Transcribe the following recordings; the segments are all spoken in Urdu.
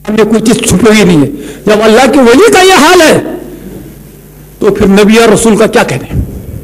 में कोई चीज छुपी नहीं है। जब अल्लाह के वली का यह हाल है तो फिर नबी और रसूल का क्या कहने।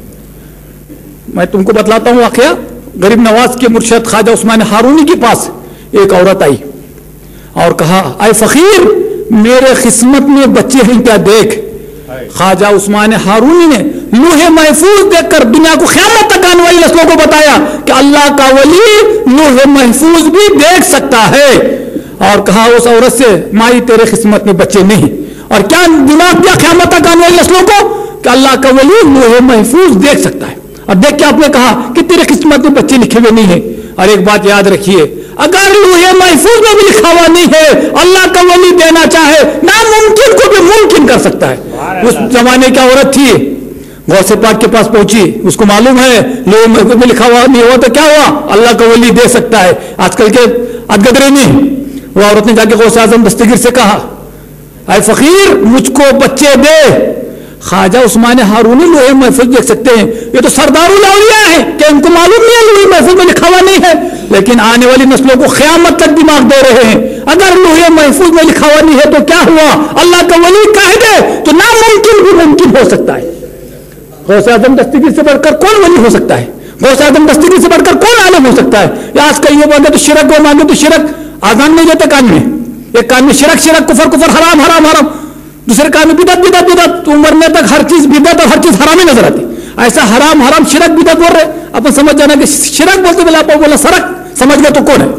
मैं तुमको बतलाता हूं वाकया। गरीब नवाज के मुर्शिद ख्वाजा उस्मान हारूनी के पास एक औरत आई और कहा, आए फकीर, मेरे किस्मत में बच्चे हैं क्या देख। ख्वाजा उस्मान हारूनी ने लौहे महफूज देखकर दुनिया को क़यामत तक आने वाली नस्लों को बताया कि अल्लाह का वली लौहे महफूज भी देख सकता है। और कहा उस औरत से, माई तेरे किस्मत में बच्चे नहीं। और क्या दिमाग दिया क़यामत तक आने वाली नस्लों को कि अल्लाह का वली लौहे महफूज देख सकता है। अब देख के आपने कहा कि तेरे किस्मत में बच्चे लिखे हुए नहीं है। और एक बात याद रखिए, अगर लौहे महफूज में भी लिखा हुआ नहीं है, अल्लाह का वली देना चाहे, नामुमकिन को भी मुमकिन कर सकता है। उस जमाने की औरत थी, गौसे पाक के पास पहुंची, उसको मालूम है लौहे महफूज में लिखा हुआ नहीं हुआ तो क्या हुआ, अल्लाह का वली दे सकता है। आजकल के अदगदरे में वो औरत ने जाके गौसे आजम दस्तगीर से कहा, ऐ फकीर, मुझको बच्चे दे। ख्वाजा उस्मान हारूनी लोहे महफूज देख सकते हैं, ये तो सरदारुल औलिया है कि उनको मालूम नहीं है लोहे महफूज में लिखा हुआ नहीं है, लेकिन आने वाली नस्लों को क़यामत तक दिमाग दे रहे हैं। अगर लोहे महफूज में लिखा हुआ नहीं है तो क्या हुआ, अल्लाह का वली कह दे तो नामुमकिन भी मुमकिन हो सकता है। गौसे आजम दस्तगीर से बढ़कर कौन वली हो सकता है, गौसे आजम दस्तगीर से बढ़कर कौन आलिम हो सकता है। या आजकल ये मांगे तो शिरक, वो मांगे तो शिरक। आजान नहीं देते कान में, एक कान में शिरक शिरक, कुफर कुफर, हराम हराम हराम, दूसरे कान में बिदत बिदत बिदत। तो मरने तक हर चीज बिदत और हर चीज हराम ही नजर आती। ऐसा हराम हराम शिरक बिदत बोल रहे, अपन समझ जाना कि शिरक बोलते बोले, आप बोला सरक, समझ गए तो कौन है।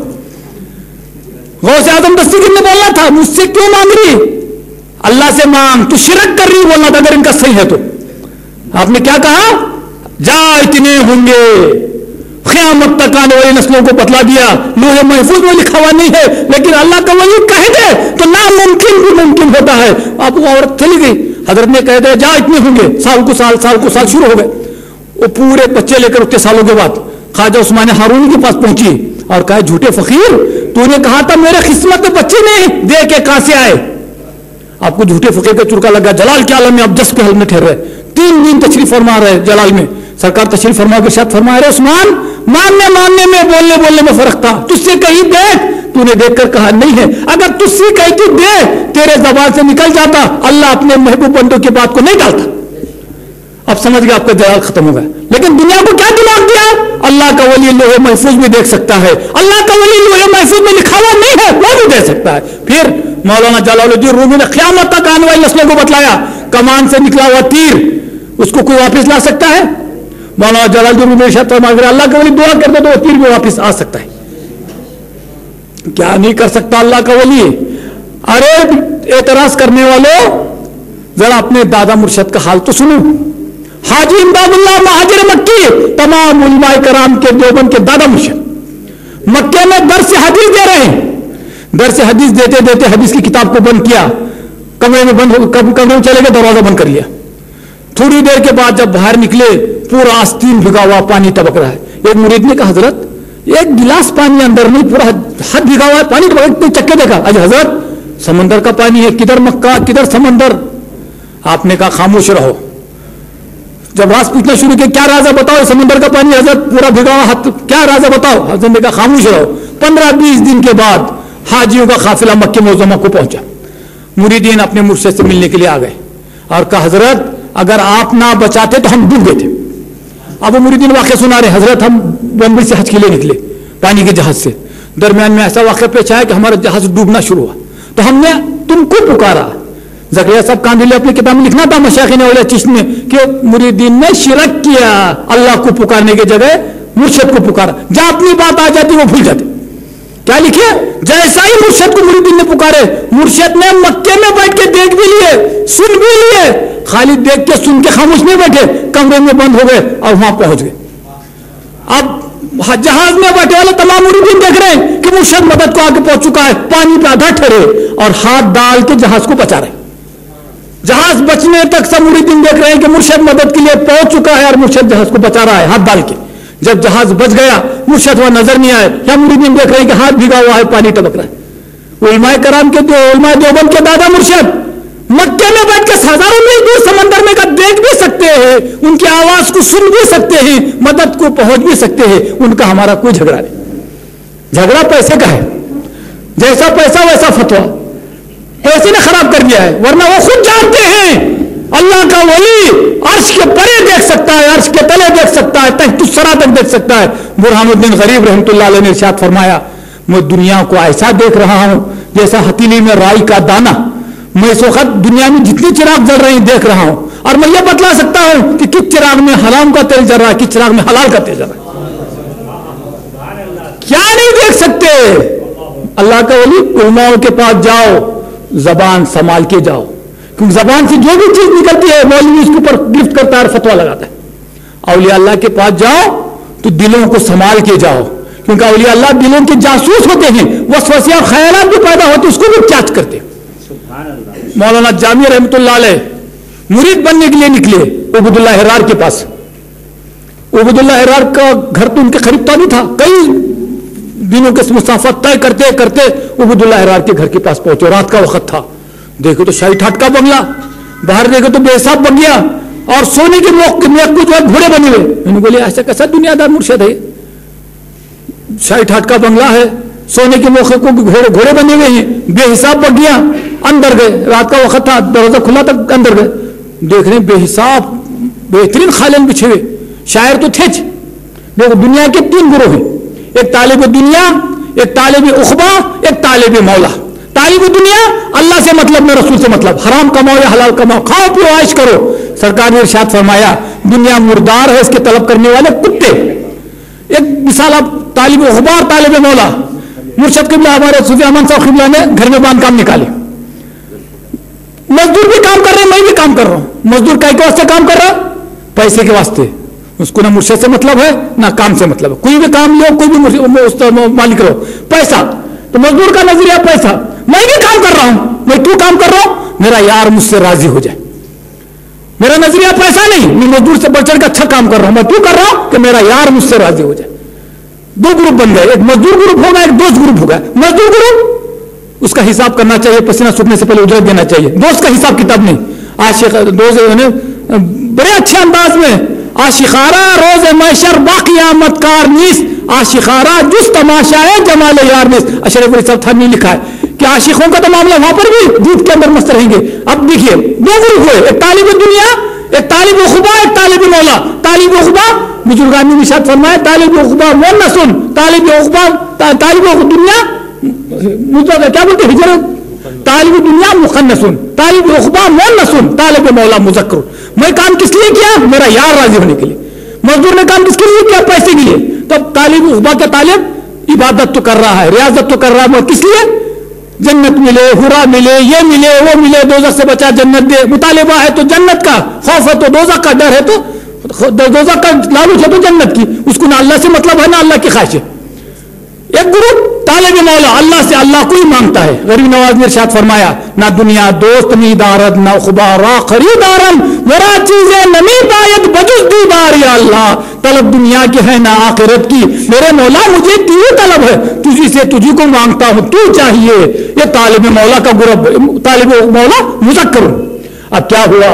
गौसे आजम दस्तगीर ने बोलना था, मुझसे क्यों मांग रही, अल्लाह से मांग, तू शिरक कर रही बोलना था अगर इनका सही है तो। आपने क्या कहा, जा इतने होंगे, क़यामत तक आने वाली नस्लों को बतला दिया लोहे महफूज में लिखा हुआ नहीं है, लेकिन अल्लाह का वली कह दे तो नामुमकिन भी मुमकिन होता है। अब वो औरत चली गई, हजरत ने कह दिया जा इतने होंगे, साल को साल शुरू हो गए। वो पूरे बच्चे लेकर उतने सालों के बाद ख्वाजा उस्मान हारूनी के पास पहुंची और कहा, झूठे फकीर, तूने कहा था मेरे किस्मत में बच्चे नहीं, दे के कहां से आए। आपको झूठे फकीर का चुरका लगा। जलाल के आलम में अब 10 के हल में ठहरे, 3 दिन तशरीफ फरमा रहे जलाल में। सरकार तशरीफ फरमा के साथ फरमा रहे, उस्मान, मानने में बोलने में फर्क था, तुझसे कही देख, तूने देखकर कहा नहीं है। अगर तुझसे कहती दे, तेरे जबान से निकल जाता, अल्लाह अपने महबूब बंदों की बात को नहीं डालता। अब समझ गया, आपका जलाल खत्म होगा। लेकिन दुनिया को क्या दिमाग दिया, अल्लाह का वली लोहे महफूज में देख सकता है, अल्लाह का वली लोहे महफूज में लिखा हुआ नहीं है वो भी दे सकता है। फिर मौलाना जलालुद्दीन रूमी ने क़यामत तक आने वाली नस्लों को बतलाया, कमान से निकला हुआ तीर उसको कोई वापस ला सकता है। मौलाना जलालुद्दीन रूमी अल्लाह के वली दुआ कर दे तो वो तीर भी वापस आ सकता है। क्या नहीं कर सकता अल्लाह का वली। अरे एतराज करने वालों, जरा अपने दादा मुर्शद का हाल तो सुनो। हाजी इमदादुल्लाह महाजिर मक्की, तमाम उलमाए कराम के देवबंद के दादा मुर्शद मक्के में दर्स हदीस दे रहे हैं। दर्स हदीस देते देते हदीस की किताब को बंद किया, कमरे में कमरे में चले गए, दरवाजा बंद कर लिया। थोड़ी देर के बाद जब बाहर निकले, पूरा आस्तीन भिगा हुआ पानी टपक रहा है। एक मुरीद ने कहा, हजरत एक गिलास पानी अंदर नहीं, पूरा हाथ भिगा हुआ है, पानी टपक। चक्के देखा, अज हजरत समंदर का पानी है, किधर मक्का किधर समंदर। आपने कहा खामोश रहो। जब राज पूछना शुरू किया, क्या राजा बताओ, समंदर का पानी, हजरत पूरा भिगा हुआ हाथ, क्या राजा बताओ। हजरत ने कहा खामोश रहो। 15-20 दिन के बाद हाजियों का काफिला मक्के मुअज़्ज़मा को पहुंचा। मुरीदीन अपने मुर्शिद से मिलने के लिए आ गए और कहा, हजरत अगर आप ना बचाते तो हम डूब गए थे। अब वो मुरीदीन वाक़या सुना रहे, हजरत हम बम्बई से हज के लिए निकले पानी के जहाज से, दरमियान में ऐसा वाक़या पेश आया कि हमारा जहाज डूबना शुरू हुआ, तो हमने तुमको पुकारा। ज़करिया साहब कांदिले अपनी किताब में लिखना था मशाइख़िन औलिया चिश्ती में कि मुरीदीन ने शिरक किया, अल्लाह को पुकारने की जगह मुर्शिद को पुकारा। जहां अपनी बात आ जाती वो भूल जाते। क्या लिखे, जैसा ही मुर्शिद को मुरीदीन ने पुकारे, मुर्शिद ने मक्के में बैठ के देख भी लिए, सुन भी लिए। खाली देख के सुन के खामोश नहीं बैठे, कमरे में बंद हो गए और वहां पहुंच गए। अब जहाज में बैठे वाले तमाम मुरीदीन देख रहे हैं कि मुर्शिद मदद को आगे पहुंच चुका है, पानी पे आधा ठहरे और हाथ डाल के जहाज को बचा रहे। जहाज बचने तक सब मुरीदीन देख रहे हैं कि मुर्शिद मदद के लिए पहुंच चुका है और मुर्शिद जहाज को बचा रहा है हाथ डाल के। जब जहाज बच गया, मुर्शिद वहां नजर नहीं आए, या मुरीदीन देख रहे हैं कि हाथ भिगा हुआ है, पानी टपक रहा है। उलमाए कराम के उलमाए देवबंद के दादा मुर्शिद मक्के में बैठ के हजारों मील दूर समंदर में का देख भी सकते हैं, उनकी आवाज को सुन भी सकते हैं, मदद को पहुंच भी सकते हैं। उनका हमारा कोई झगड़ा नहीं। झगड़ा पैसे का है, जैसा पैसा वैसा फतवा। اسی نے خراب کر دیا ہے، ورنہ وہ خود جانتے ہیں اللہ کا ولی عرش کے پرے دیکھ سکتا ہے، عرش کے تلے دیکھ سکتا ہے، تحت الثری تک دیکھ سکتا ہے۔ برہان الدین غریب رحمۃ اللہ علیہ نے ارشاد فرمایا میں دنیا کو ایسا دیکھ رہا ہوں جیسا ہتیلی میں رائی کا دانہ، میں اس وقت دنیا میں جتنے چراغ جل رہے ہیں دیکھ رہا ہوں، اور میں یہ بتلا سکتا ہوں کہ کس چراغ میں حرام کا تیل جل رہا ہے، کس چراغ میں حلال کا تیل جل رہا ہے۔ کیا نہیں دیکھ سکتے؟ اللہ کا ولی علماء کے پاس جاؤ، زبان سنبھال کے جاؤ، کیونکہ زبان سے جو بھی چیز نکلتی ہے مولوی اس کے اوپر گرفت کرتا ہے اور فتوا لگاتا ہے۔ اولیاء اللہ کے پاس جاؤ تو دلوں کو سنبھال کے جاؤ، کیونکہ اولیاء اللہ دلوں کے جاسوس ہوتے ہیں، وسوسے اور خیالات بھی پیدا ہوتے اس کو بھی جانچ کرتے۔ مولانا جامی رحمۃ اللہ علیہ مرید بننے کے لیے نکلے عبد اللہ حرار کے پاس۔ عبد اللہ حرار کا گھر تو ان کے قریب تو نہیں تھا، کئی دنوں کے مسافت طے کرتے کرتے عبد اللہ حرار کے گھر کے پاس پہنچے، رات کا وقت تھا، دیکھو تو شاہی ٹھاٹ کا بنگلہ، باہر دیکھو تو بے حساب بنگلہ، اور سونے کے موقع میں جو ہے گھوڑے بنے ہوئے۔ انہوں نے بولے ایسا کیسا دنیا دار مرشد ہے، شاہی ٹھاٹ کا بنگلہ ہے، سونے کے موقع کو گھوڑے بنے ہوئے ہیں، بے حساب بنگلیاں۔ اندر گئے، رات کا وقت تھا، دروازہ کھلا تک اندر گئے، دیکھ رہے بے حساب بہترین قالین بچھے ہوئے، شاعر تو تھے۔ دیکھو دنیا کے تین گروہ ہیں، ایک طالب دنیا، ایک طالب عقبہ، ایک طالب مولا۔ طالب دنیا اللہ سے مطلب نہ رسول سے مطلب، حرام کماؤ یا حلال کماؤ، کھاؤ پیو عائش کرو۔ سرکار نے ارشاد فرمایا دنیا مردار ہے، اس کے طلب کرنے والے کتے۔ ایک مثال آپ طالب عقبہ اور طالب مولا، مرشد قبلہ ہمارے صوفی احمد صاحب قبلہ نے گھر میں باندھ کام نکالے، مزدور بھی کام کر رہے ہیں، میں بھی کام کر رہا ہوں۔ مزدور کائی کے واسطے کام کر رہا ہے؟ پیسے کے واسطے، اس کو نہ مرشد سے مطلب ہے نہ کام سے مطلب ہے۔ کوئی بھی کام لو، کوئی بھی مالک رہو، پیسہ تو مزدور کا نظریہ پیسہ۔ میں بھی کام کر رہا ہوں، میں کیوں کام کر رہا ہوں؟ میرا یار مجھ سے راضی ہو جائے۔ میرا نظریہ پیسہ نہیں، میں مزدور سے بڑھ چڑھ کے اچھا کام کر رہا ہوں۔ میں کیوں کر رہا ہوں؟ کہ میرا یار مجھ سے راضی ہو جائے۔ دو گروپ بن گئے، ایک مزدور گروپ ہوگا، ایک دوست گروپ ہوگا۔ مزدور گروپ اس کا حساب کرنا چاہیے، پسینہ سوکھنے سے پہلے اجرت دینا چاہیے۔ دوست کا حساب کتاب نہیں۔ عاشق دوست بڑے اچھے انداز میں عاشقارہ روز محشر با قیامت کار نیست، عاشقارہ جس تماشا ہے جمال یار نیست۔ اشرف علی صاحب تھانوی نے لکھا ہے کہ عاشقوں کا تو معاملہ وہاں پر بھی دودھ کے اندر مست رہیں گے۔ اب دیکھیے دو گروپ ہوئے، ایک طالب دنیا، ایک طالب عقبہ، ایک طالب مولا۔ طالب عقبہ بزرگان نے ارشاد فرمایا طالب عقبہ مونس، طالب عقبہ طالب دنیا کیا بولتے ہجرت، طالب دنیا مخنث، طالب عقبہ مونس، طالب مولا مذکر۔ میں کام کس لیے کیا؟ میرا یار راضی ہونے کے لیے۔ مزدور نے کام کس کے لیے کیا؟ پیسے کے لیے۔ تو طالب عقبہ کا طالب عبادت تو کر رہا ہے، ریاضت تو کر رہا ہے، کس لیے؟ جنت ملے، حورا ملے، یہ ملے وہ ملے، دوزخ سے بچا جنت دے۔ مطالبہ ہے تو جنت کا، خوف ہے تو دوزخ کا، ڈر ہے تو دوزخ کا، لالچ ہے تو جنت کی۔ اس کو نہ اللہ سے مطلب ہے نہ اللہ کی خواہش ہے۔ ایک گروپ طالب مولا، اللہ سے اللہ کو ہی مانگتا ہے۔ غریب نواز نے ارشاد فرمایا نہ دنیا دوست نی دارد، نہ خبارا خریدارم، ورا چیزیں نمی پایت بجز دیدار یا اللہ۔ طلب دنیا کی ہے نہ آخرت کی، میرے مولا مجھے تیری طلب ہے، تجھی سے تجھی کو مانگتا ہوں، تو چاہیے۔ یہ طالب مولا کا گروپ، طالب مولا مذکر۔ اب کیا ہوا؟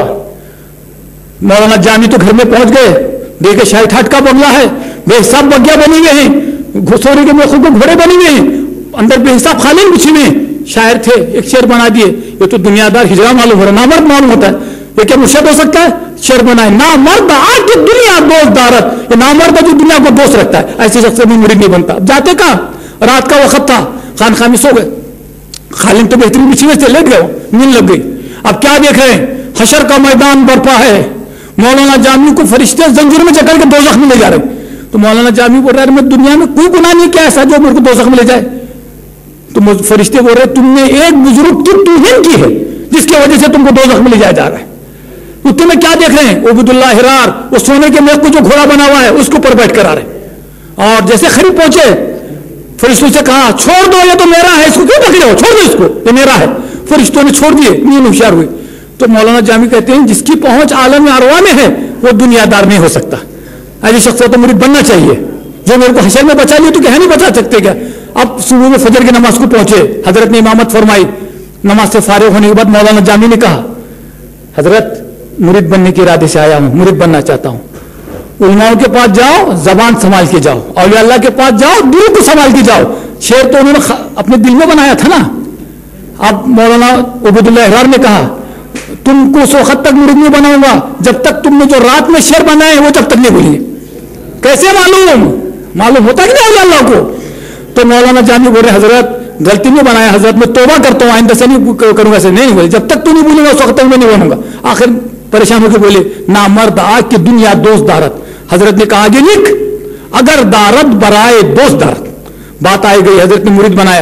مولانا جامی تو گھر میں پہنچ گئے، دیکھے شاہی ٹھاٹ کا بنگلہ ہے، بے حساب بگیا بنی ہوئے ہیں، سونے کے موقع کو گھوڑے بنے ہوئے ہیں، اندر بے حساب قالین بچھے ہوئے ہیں۔ شاعر تھے، ایک شعر بنا دیے، یہ تو دنیا دار ہجرا معلوم ہو رہا ہے، نامرد معلوم ہوتا ہے، یہ کیا مرشد ہو سکتا ہے؟ شعر بنائے نامرد آج کی دنیا دوست دارت، یہ نامرد ہے جو دنیا کو دوست رکھتا ہے، ایسے شخص میں مرید نہیں بنتا۔ جاتے کہاں؟ رات کا وقت تھا، خانقاہ میں سو گئے، قالین تو بہترین بچھے ہوئے تھے، لیٹ گئے، نیند لگ گئی۔ اب کیا دیکھ رہے ہیں؟ حشر کا میدان برپا ہے، مولانا جامی کو فرشتے زنجیر میں جکڑ کے دوزخ میں لے جا رہے ہیں۔ تو مولانا جامی بول رہا ہے میں دنیا میں کوئی گناہ نہیں کیا ایسا جو میرے کو دوزخ میں لے جائے۔ تو فرشتے بول رہے تم نے ایک بزرگ کی توہین کی ہے جس کی وجہ سے تم کو دوزخ میں لے جایا جا رہا ہے۔ تو تمہیں کیا دیکھ رہے ہیں؟ عبد اللہ حرار وہ سونے کے میخ کو جو گھوڑا بنا ہوا ہے اس کے اوپر بیٹھ کر آ رہے ہیں، اور جیسے قریب پہنچے فرشتوں سے کہا چھوڑ دو یہ تو میرا ہے، اس کو کیوں پکڑے ہو، چھوڑ دو اس کو، یہ میرا ہے۔ فرشتوں نے چھوڑ دیے، نیند ہوشیار ہوئے۔ تو مولانا جامی کہتے ہیں جس کی پہنچ عالم ارواح میں ہے وہ دنیا دار نہیں ہو سکتا۔ ایسی شخص تو مرید بننا چاہیے، جو میرے کو حشر میں بچا لیا تو کیا نہیں بچا سکتے کیا؟ اب صبح میں فجر کی نماز کو پہنچے، حضرت نے امامت فرمائی، نماز سے فارغ ہونے کے بعد مولانا جامی نے کہا حضرت مرید بننے کے ارادے سے آیا ہوں، مرید بننا چاہتا ہوں۔ علماء کے پاس جاؤ، زبان سنبھال کے جاؤ، اولیاء اللہ کے پاس جاؤ، دل کو سنبھال کے جاؤ۔ شعر تو انہوں نے اپنے دل میں بنایا تھا نا، اب مولانا عبیداللہ احرار نے کہا تم کو اس وقت تک مرید نہیں بناؤں گا جب تک تم نے جو رات میں شعر بنائے وہ جب تک نہیں بھولیں گے. کیسے معلوم ہوتا کہ نہیں اللہ کو. تو مولانا جامی بول رہے حضرت غلطی نہیں بنایا حضرت, میں توبہ کرتا ہوں آئندہ سے نہیں کروں گا. ایسے نہیں بولے جب تک تو نہیں بولوں گا اس وقت تک میں نہیں بنوں گا. آخر پریشان ہو کے بولے نامرد آگ کی دنیا دوست دارت. حضرت نے کہا آگے لکھ اگر دارت برائے دوست دارت. بات آئی گئی, حضرت نے مرید بنایا.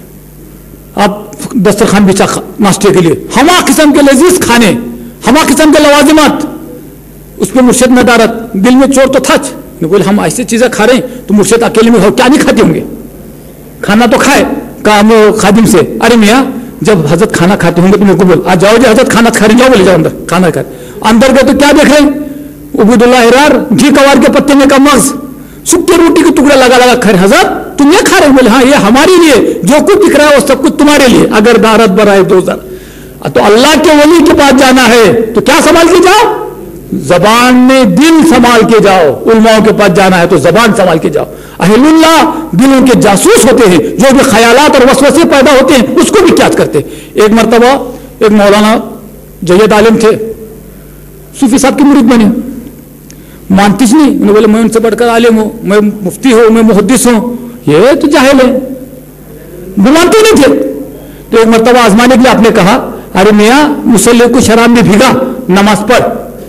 اب دسترخوان بچا ناشتے کے لیے, ہما قسم کے لذیذ کھانے, ہما قسم کے لوازمات, اس پہ مرشد میں دارت. دل میں چور تو تھا, بولے ہم ایسی چیزیں کھا رہے ہیں تو مرشد اکیلے میں کیا نہیں کھاتے ہوں گے, کھانا تو کھائے. کام خادم سے ارے میاں جب حضرت کھانا کھاتے ہوں گے تو میرے کو بول آ جاؤ جی حضرت کھانا کھا رہے, جاؤ بولے جاؤ اندر کھانا کھا. اندر گئے تو کیا دیکھ رہے ہیں, عبیداللہ احرار گھی کوار کے پتے میں کا مغز سکے روٹی کے ٹکڑے لگا لگا کھا رہے. حضرت تم یہ کھا رہے ہو؟ بولے ہاں یہ ہمارے لیے, جو کچھ دکھ رہا ہے وہ سب کچھ تمہارے لیے. اگر دارت برائے دوست دار. تو اللہ کے ولی کے پاس جانا ہے تو کیا سنبھال کے جاؤ, زبان میں دل سنبھال کے جاؤ. علماء کے پاس جانا ہے تو زبان سنبھال کے جاؤ. اہل اللہ دلوں کے جاسوس ہوتے ہیں, جو بھی خیالات اور وسوسے پیدا ہوتے ہیں اس کو بھی کیا کرتے. ایک مرتبہ ایک مولانا جید عالم تھے, صوفی صاحب کی مرید بنے, مانتی نہیں. انہوں نے بولے میں ان سے بڑھ کر عالم ہوں, میں مفتی ہوں, میں محدث ہوں. یہ تو جاہل ہے, وہ مانتے نہیں تھے. تو ایک مرتبہ آزمانے کے لیے آپ نے کہا ارے میاں مسلح کو شراب میں بھیگا, نماز پڑھ.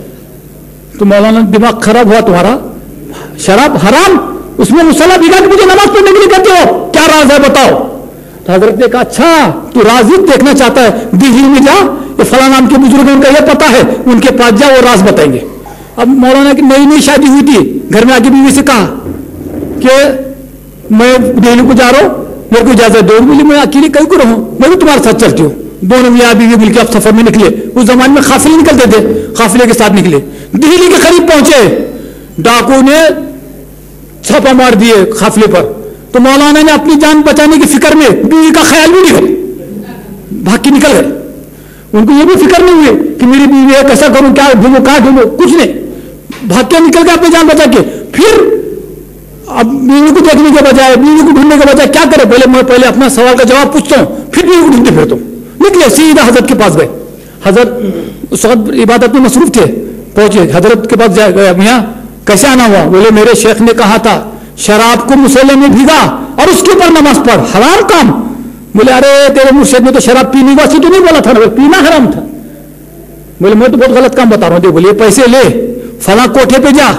تو مولانا دماغ خراب ہوا تمہارا, شراب حرام, اس میں مسلح بھیگا کہ مجھے نماز پڑھنے کے لیے کہتے ہو, کیا راز ہے بتاؤ. تو حضرت نے کہا اچھا تو راز دیکھنا چاہتا ہے, دہلی میں جا, یہ فلاں نام کے بزرگ ان کا یہ پتا ہے, ان کے پاس جا, وہ راز بتائیں گے. اب مولانا کی نئی نئی شادی ہوئی تھی, گھر میں آ کے بیوی سے کہا کہ میں دہلی کو جا رہا ہوں, میرے کو اجازت دو. بولی میں اکیلے کہیں کو رہوں, میں بھی تمہارے ساتھ چلتی ہوں. دونوں میاں بیوی مل کے اب سفر میں نکلے. اس زمانے میں قافلے نکلتے تھے, قافلے کے ساتھ نکلے. دہلی کے قریب پہنچے, ڈاکو نے چھاپا مار دیے قافلے پر. تو مولانا نے اپنی جان بچانے کی فکر میں بیوی کا خیال بھی نہیں کرا, بھاگ کے نکل گئے. ان کو یہ بھی فکر نہیں ہوئی کہ میری بیوی ہے, کیسا کروں, کیا ڈھونڈوں, کہاں ڈھونڈوں, کچھ نہیں. بھاگ کے نکل گئے اپنی جان بچا کے. پھر اب بیوی کو دیکھنے کے بجائے, بیوی کو ڈھونڈنے کے بجائے کیا کرے, بولے میں پہلے اپنا سوال کا جواب پوچھتا ہوں پھر بیوی کو ڈھونڈتے پھرتا ہوں. نکلے سیدھا حضرت کے پاس گئے. حضرت اس وقت عبادت میں مصروف تھے. پہنچے حضرت کے پاس گئے, میاں کیسے آنا ہوا؟ بولے میرے شیخ نے کہا تھا شراب کو مسلح میں بھیگا اور اس کے اوپر نماز پڑھ, حرام کام. بولے ارے تیرے مرشد نے تو شراب پینے واسی تو نہیں بولا تھا نا, پینا حرام تھا. بولے میں تو بہت غلط کام بتا رہا ہوں. بولے پیسے لے, فلاں کوٹھے پہ جا,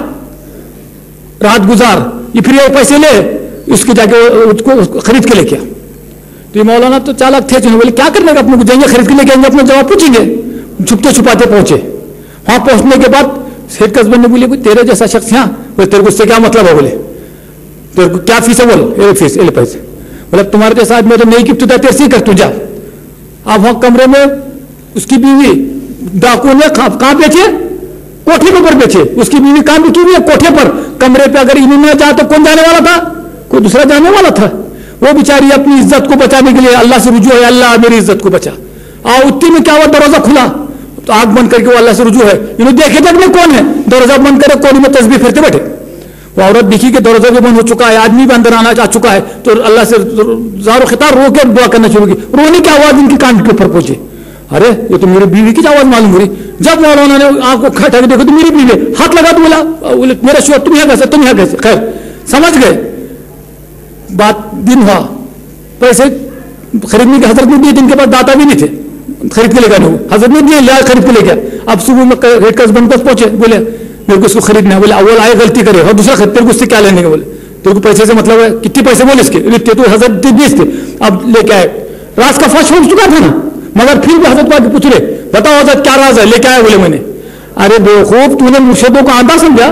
رات گزار, یہ پھر یہ پیسے لے, اس کے جا کے اس کو خرید کے لے کے. تو یہ مولانا تو چالاک تھے, بولے کیا کرنے کا, اپنے کو جائیں گے خرید کے لے کے آئیں گے, اپنا جواب پوچھیں گے. چھپتے چھپاتے پہنچے. وہاں پہنچنے کے بعد سیٹ قصبے نے بولے تیرے جیسا شخص یہاں, بولے تیرے کو اس سے کیا مطلب ہے, بولے تیرے کو کیا فیس ہے, بول فیس لے پیسے. بولے تمہارے جیسا آدمی تو نہیں گفت تیرے سے کر تو جا. آپ وہاں کمرے میں اس کی بیوی ڈاکو نے کہاں بیچے, کوٹھے کے اوپر بیچے. اس کی بیوی کہاں بیٹھی ہوئی ہے, کوٹھے پر. کمرے پہ اگر انہوں نے جا تو کون جانے والا تھا, کوئی دوسرا جانے والا تھا. وہ بیچاری اپنی عزت کو بچانے کے لیے اللہ سے رجوع ہے, اللہ میری عزت کو بچا. اتنی میں کیا ہوا, دروازہ کھلا تو آنکھ بند کر کے وہ اللہ سے رجوع ہے. انہوں دیکھے تک میں کون ہے, دروازہ بند کرے, کونے میں تسبیح پھرتے بیٹھے. وہ عورت دیکھی کہ دروازہ بھی بند ہو چکا ہے, آدمی بھی اندر آنا آ چکا ہے, تو اللہ سے زار و خطار رو کے دعا کرنا شروع کی. رونے کی آواز ان کی کان کے اوپر پہنچی. ارے یہ تو میری بیوی کی آواز معلوم ہو رہی. جب مولانا نے آنکھ کو کھٹا کے دیکھا تو میری بیوی, ہاتھ لگا تو بولا میرا شوہر, تم یہاں کیسے, تم یہاں کیسے. خیر سمجھ گئے بات. دن ہوا, پیسے خریدنے کے حضرت نے دیے, دن کے بعد داتا بھی نہیں تھے, خرید کے لے گئے. حضرت نے دیے, لیا خرید کے لے گیا. اب صبح میں ریٹ کا بند پہنچے, بولے میرے کو اس کو خریدنا ہے. بولے اول آئے غلطی کرے اور دوسرا خرید, تیرے کو اس سے کیا لینے کے. بولے تیرے کو پیسے سے مطلب ہے, کتنے پیسے بولے اس کے, تو حضرت 20 تھے. اب لے کے آئے, راز کا فاش ہو چکا تھا نا, مگر پھر بھی حضرت کو پوچھ رہے بتاؤ حضرت کیا راز ہے, لے کے آئے. بولے میں نے. ارے بےوقوف, تو نے مرشدوں کو آندھا سمجھا,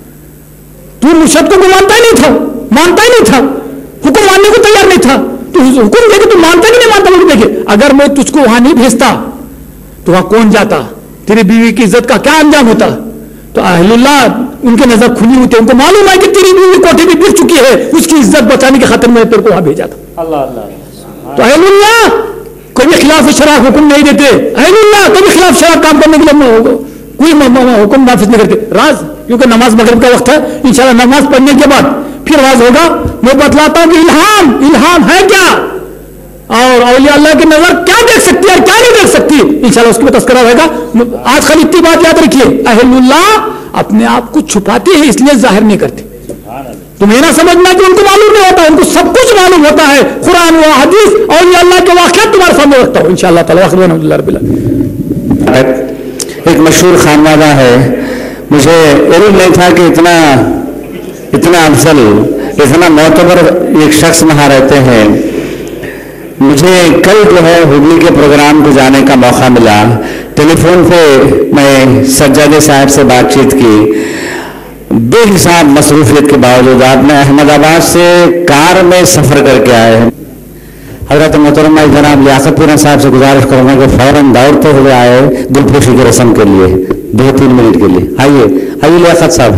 تو مرشد کو مانتا ہی نہیں تھا, مانتا ہی نہیں تھا, حکم ماننے کو تیار نہیں تھا. تو حکم دے کے تو مانتا نہیں مانتا. بولے دیکھے اگر میں تجھ کو وہاں نہیں بھیجتا تو وہاں کون جاتا, تیری بیوی کی عزت کا کیا انجام ہوتا. تو اہل اللہ ان کے نظر کھلی ہوئی تھی, ان کو معلوم ہے کہ تیری بیوی کوٹھے بھی گر چکی ہے, اس کی عزت بچانے کی خاطر میں تیرے کو وہاں بھیجا تھا. تو اہل اللہ کوئی بھی خلاف شرع حکم نہیں دیتے. اہل اللہ کوئی بھی خلاف شرع کام کرنے کے لیے کوئی حکم نافذ نہیں کرتے. راز کیونکہ نماز مغرب کا وقت ہے, انشاءاللہ نماز پڑھنے کے بعد پھر راز ہوگا. میں بتلاتا ہوں کہ الہام ہے کیا, اور اولیاء اللہ کی نظر کیا دیکھ سکتی ہے اور کیا نہیں دیکھ سکتی، انشاءاللہ اس کی تذکرہ رہے گا. آج خالی اتنی بات یاد رکھیے، اہل اللہ اپنے آپ کو چھپاتے ہیں اس لیے ظاہر نہیں کرتے. تم یہ نہ سمجھنا کہ ان کو معلوم نہیں ہوتا، ان کو سب کچھ معلوم ہوتا ہے. قرآن و حدیث اولیاء اللہ کے واقعات تمہارے سامنے رکھتا ہوں انشاءاللہ تعالی. الحمد للہ رب العالمین. ایک مشہور خانوادہ ہے، مجھے علم نہیں تھا کہ اتنا افضل، اتنا معتبر ایک شخص وہاں رہتے ہیں. مجھے کل جو ہے ہگلی کے پروگرام کو جانے کا موقع ملا. ٹیلی فون پہ میں سجادے صاحب سے بات چیت کی. بے حساب مصروفیت کے باوجود آپ نے احمد آباد سے کار میں سفر کر کے آئے ہیں. حضرت محترمہ جناب لیاقت پیرا صاحب سے گزارش کروں گا کہ فوراً دوڑتے ہوئے آئے گلپوشی کی رسم کے لیے 2-3 منٹ کے لیے. آئیے لیاقت صاحب.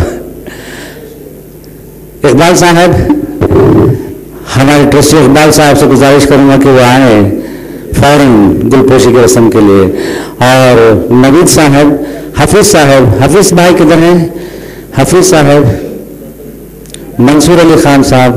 اقبال صاحب، ہمارے ٹرسٹی اقبال صاحب سے گزارش کروں گا کہ وہ آئیں فوراً گلپوشی کی رسم کے لیے. اور نوید صاحب، حفیظ بھائی کدھر ہیں؟ حفیظ صاحب، منصور علی خان صاحب،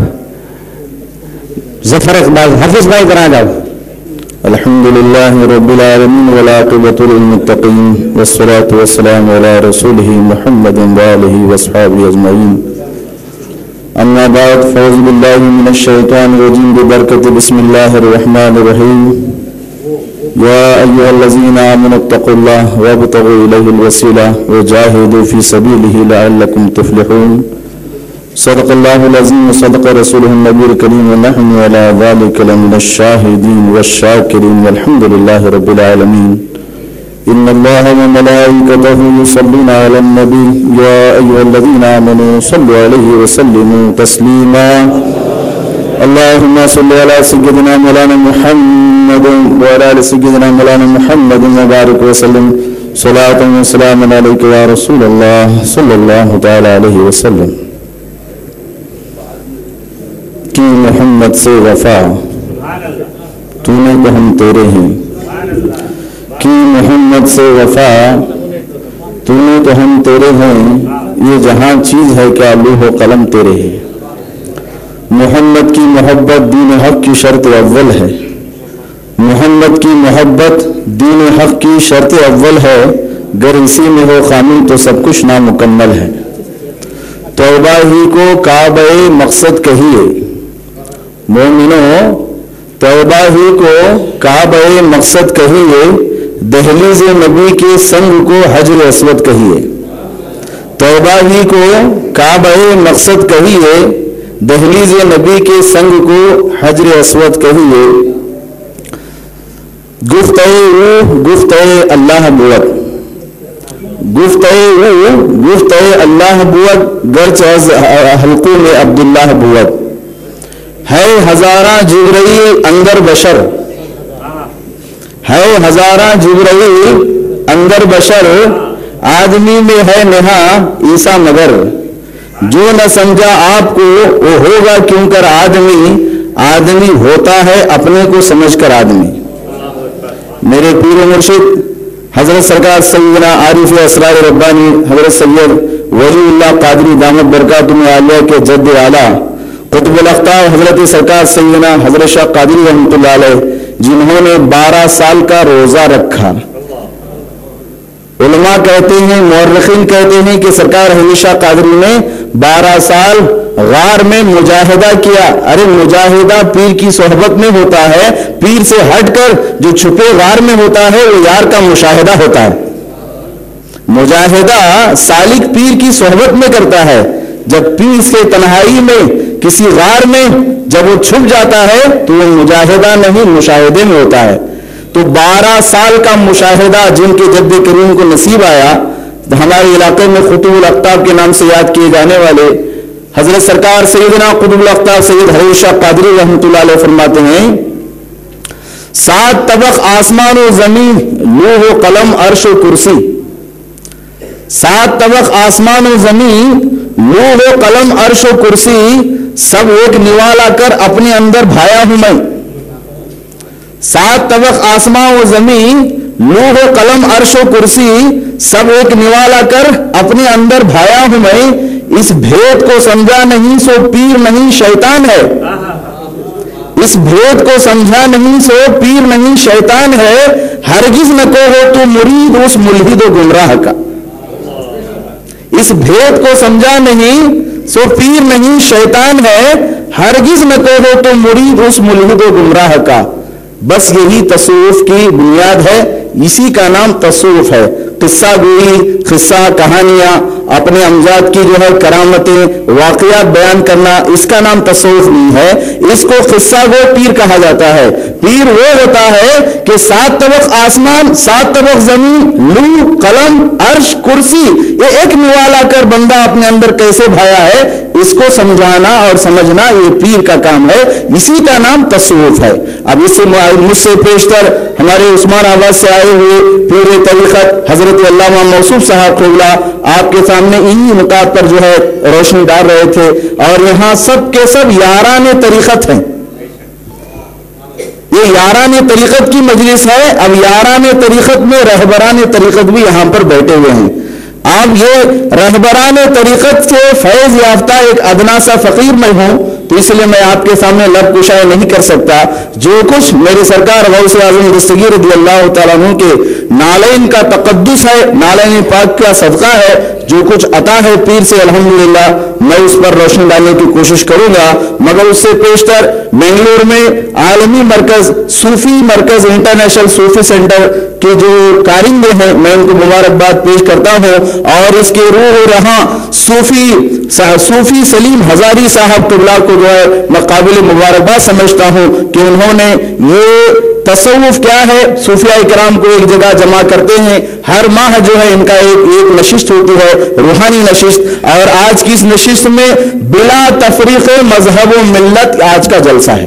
ظفر اقبال. حفیظ بھائی ادھر آ جاؤ. الحمدللہ رب العالمین والعاقبۃ للمتقین والصلاة والسلام علی رسولہ محمد وآلہ وصحبہ اجمعین. اما بعد فاعوذ باللہ من الشیطان الرجیم ببرکۃ بسم اللہ الرحمن الرحیم. یا ایھا الذین آمنوا اتقوا اللہ وابتغوا الیہ الوسیلہ وجاہدوا فی سبیلہ لعلکم تفلحون. صدق اللہ العظیم وصدق رسولہ النبی الکریم ونحن علی ذلک لمن الشاہدین والشاکرین والحمد للہ رب العالمین. ان اللہ وملائکتہ یصلون علی النبی یا ایھا الذین آمنوا صلوا علیہ وسلموا تسلیما. اللہم صلی علی سیدنا مولانا محمد وعلی آل سیدنا مولانا محمد وبارک وسلم صلاۃ و سلام علیک یا رسول اللہ صلی اللہ تعالی علیہ وسلم. کی محمد سے وفا تو نے تو ہم تیرے ہیں، کی محمد سے وفا تو نے تو ہم تیرے ہیں. یہ جہاں چیز ہے کیا لوح و قلم تیرے ہیں. محمد کی محبت دین حق کی شرط اول ہے. محمد کی محبت دین حق کی شرط اول ہے. گر اسی میں ہو خامی تو سب کچھ نامکمل ہے. توبہ ہی کو کعبہ مقصد کہیے مومنوں، توبہ ہی کو کعبہ مقصد کہیے. دہلیز نبی کے سنگ کو حجر اسود کہیے. توبہ ہی کو کعبہ مقصد کہیے، دہلیز نبی کے سنگ کو حجر اسود کہیے. گفتگو روح گفتگو اللہ بود، گفتگو اللہ بود گرچہ حلقوں میں عبداللہ بود. ہے ہزارہ جبرائیل اندر بشر، ہے ہزارہ جبرائیل اندر بشر. آدمی میں ہے نہا عیسیٰ مگر. جو نہ سمجھا آپ کو وہ ہوگا کیوں کر آدمی. آدمی ہوتا ہے اپنے کو سمجھ کر آدمی. میرے پیر و مرشد حضرت سرکار سیدنا عارف اسرار ربانی حضرت سید ولی اللہ قادری دامت برکاتہ عالیہ کے جد اعلیٰ قطب الاقطاب حضرت سرکار سیدنا حضرت شاہ قادری رحمۃ اللہ علیہ، جنہوں نے 12 سال کا روزہ رکھا. علماء کہتے ہیں، مورخین کہتے ہیں کہ سرکار ہمیشہ قادری نے 12 سال غار میں مجاہدہ کیا. ارے مجاہدہ پیر کی صحبت میں ہوتا ہے. پیر سے ہٹ کر جو چھپے غار میں ہوتا ہے وہ یار کا مشاہدہ ہوتا ہے. مجاہدہ سالک پیر کی صحبت میں کرتا ہے. جب پیر سے تنہائی میں کسی غار میں جب وہ چھپ جاتا ہے تو وہ مجاہدہ نہیں مشاہدے میں ہوتا ہے. تو 12 سال کا مشاہدہ جن کے جد کریم کو نصیب آیا. ہمارے علاقے میں قطب الاقطاب کے نام سے یاد کیے جانے والے حضرت سرکار سیدنا قطب الاقطاب سید حضرت شاہ قادری رحمۃ اللہ علیہ فرماتے ہیں، 7 طبق آسمان و زمین، لوح و قلم عرش و کرسی. 7 طبق آسمان و زمین، لوح و قلم عرش و کرسی، سب ایک نوالا کر اپنے اندر بھایا ہوں میں. 7 طبق آسمان و زمین، لوح و قلم عرش و کرسی، سب ایک نوالا کر اپنے اندر بھایا ہوں میں. اس بھید کو سمجھا نہیں سو پیر نہیں شیطان ہے. اس بھید کو سمجھا نہیں سو پیر نہیں شیطان ہے، ہرگز نہ کہو تو مرید اس ملحد و گمراہ کا۔ اس بھید کو سمجھا نہیں سو پیر نہیں شیطان ہے، ہرگز نہ کہو تو مرید اس ملحد و گمراہ کا۔ بس یہی تصوف کی بنیاد ہے، اسی کا نام تصوف ہے۔ قصہ گوئی، قصہ کہانیاں، اپنے امجاد کی جو ہے کرامتیں، واقعات بیان کرنا، اس کا نام تصوف نہیں ہے، اس کو قصہ گو پیر کہا جاتا ہے۔ پیر وہ ہوتا ہے کہ 7 طبق آسمان، 7 طبق زمین، لوح، قلم، عرش، کرسی، یہ ایک نوالا کر بندہ اپنے اندر کیسے بھایا ہے، اس کو سمجھانا اور سمجھنا یہ پیر کا کام ہے، اسی کا نام تصوف ہے۔ اب اس سے مجھ سے پیشتر ہمارے عثمان آباد سے آئے ہوئے پیر طریقت حضرت علامہ موصوف صاحب قبلہ آپ کے سامنے انہی نکات پر جو ہے روشنی ڈال رہے تھے، اور یہاں سب کے سب یاران طریقت ہیں، یہ یاران طریقت کی مجلس ہے۔ اب یاران طریقت میں رہبران طریقت بھی یہاں پر بیٹھے ہوئے ہیں۔ آپ یہ رہبران طریقت سے فیض یافتہ ایک ادنا سا فقیر میں ہوں، تو اس لیے میں آپ کے سامنے لب کشائی نہیں کر سکتا۔ جو کچھ میرے سرکار غوث اعظم دستگیر رضی اللہ تعالیٰ عنہ کے نالین کا تقدس ہے، نالین پاک کا صدقہ ہے، جو کچھ عطا ہے پیر سے الحمدللہ، میں اس پر روشن ڈالنے کی کوشش کروں گا۔ مگر اس سے پیشتر بنگلور میں عالمی مرکز صوفی مرکز انٹرنیشنل صوفی سینٹر کے جو کارندے ہیں، میں ان کو مبارکباد پیش کرتا ہوں، اور اس کے روح رہاں صوفی سلیم ہزاری صاحب قبلہ کو جو ہے میں قابل مبارکباد سمجھتا ہوں کہ انہوں نے یہ تصوف کیا ہے، صوفیاء کرام کو ایک جگہ جمع کرتے ہیں، ہر ماہ جو ہے ان کا ایک نشست ہوتی ہے، روحانی نشست، اور آج کی اس نشست میں بلا تفریق مذہب و ملت آج کا جلسہ ہے۔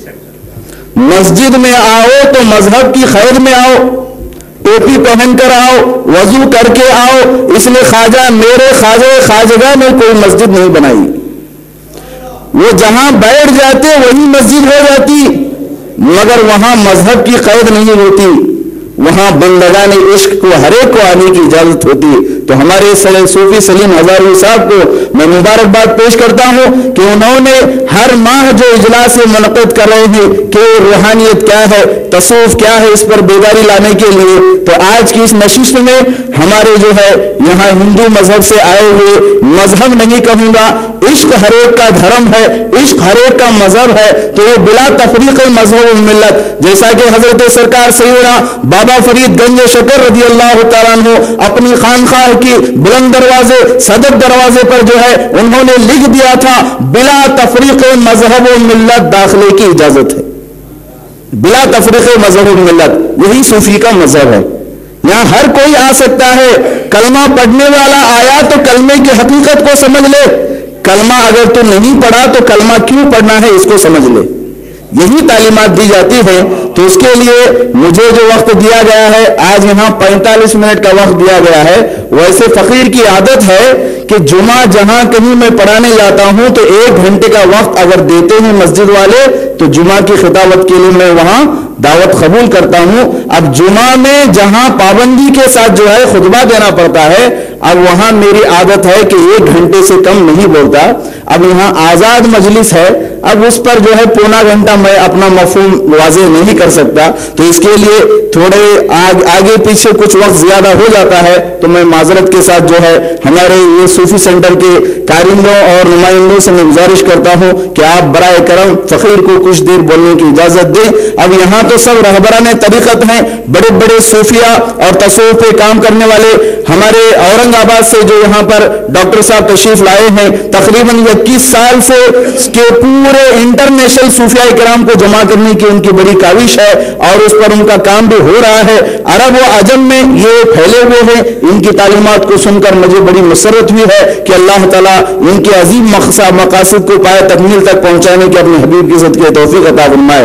مسجد میں آؤ تو مذہب کی خیر میں آؤ، ٹوپی پہن کر آؤ، وضو کر کے آؤ، اس لیے خواجہ میرے خواجگاہ نے کوئی مسجد نہیں بنائی، وہ جہاں بیٹھ جاتے وہی مسجد ہو جاتی، مگر وہاں مذہب کی قید نہیں ہوتی، وہاں بندگان عشق کو ہر ایک کو آنے کی اجازت ہوتی۔ تو ہمارے صوفی سلیم ہزاری صاحب کو میں مبارکباد پیش کرتا ہوں کہ انہوں نے ہر ماہ جو اجلاس منعقد کر رہے ہیں کہ روحانیت کیا ہے، تصوف کیا ہے، اس پر بیداری لانے کے لیے، تو آج کی اس نشست میں ہمارے جو ہے یہاں ہندو مذہب سے آئے ہوئے، مذہب نہیں کہوں گا، عشق ہر ایک کا دھرم ہے، عشق ہر ایک کا مذہب ہے، تو یہ بلا تفریق مذہب و ملت، جیسا کہ حضرت سرکار سیدنا بابا فرید گنج شکر رضی اللہ تعالیٰ عنہ اپنی خانقاہ کی بلند دروازے صدق دروازے پر جو ہے انہوں نے لکھ دیا تھا، بلا تفریق مذہب و ملت داخلے کی اجازت ہے۔ بلا تفریق مذہب و ملت یہی صوفی کا مذہب ہے، یہاں ہر کوئی آ سکتا ہے، کلمہ پڑھنے والا آیا تو کلمے کی حقیقت کو سمجھ لے، کلمہ اگر تو نہیں پڑھا تو کلمہ کیوں پڑھنا ہے اس کو سمجھ لے، یہی تعلیمات دی جاتی ہیں۔ تو اس کے لیے مجھے جو وقت دیا گیا ہے، آج یہاں 45 منٹ کا وقت دیا گیا ہے، ویسے فقیر کی عادت ہے کہ جمعہ جہاں کہیں میں پڑھانے جاتا ہوں تو 1 گھنٹے کا وقت اگر دیتے ہیں مسجد والے تو جمعہ کی خطابت کے لیے میں وہاں دعوت قبول کرتا ہوں۔ اب جمعہ میں جہاں پابندی کے ساتھ جو ہے خطبہ دینا پڑتا ہے، اب وہاں میری عادت ہے کہ 1 گھنٹے سے کم نہیں بولتا۔ اب یہاں آزاد مجلس ہے، اب اس پر جو ہے پونا گھنٹہ میں اپنا مفہوم واضح نہیں کر سکتا، تو اس کے لیے تھوڑے آگے پیچھے کچھ وقت زیادہ ہو جاتا ہے، تو میں معذرت کے ساتھ جو ہے ہمارے یہ صوفی سینٹر کے کارندوں اور نمائندوں سے میں گزارش کرتا ہوں کہ آپ برائے کرم فقیر کو کچھ دیر بولنے کی اجازت دیں۔ اب یہاں تو سب رہبران طریقت ہیں، بڑے بڑے صوفیاء اور تصوف پہ کام کرنے والے، ہمارے اورنگ آباد سے جو یہاں پر ڈاکٹر صاحب تشریف لائے ہیں، تقریباً 21 سال سے کے پورے انٹرنیشنل صوفیاء کرام کو جمع کرنے کی ان کی بڑی کاوش ہے، اور اس پر ان کا کام بھی ہو رہا ہے۔ عرب و عجم میں یہ پھیلے ہوئے ہیں، ان کی تعلیمات کو سن کر مجھے بڑی مسرت ہوئی ہے کہ اللہ تعالیٰ ان کے عظیم مقاصد کو پائے تکمیل تک پہنچانے کے اپنے حبیب کی صدقے توفیق عطا فرمائے۔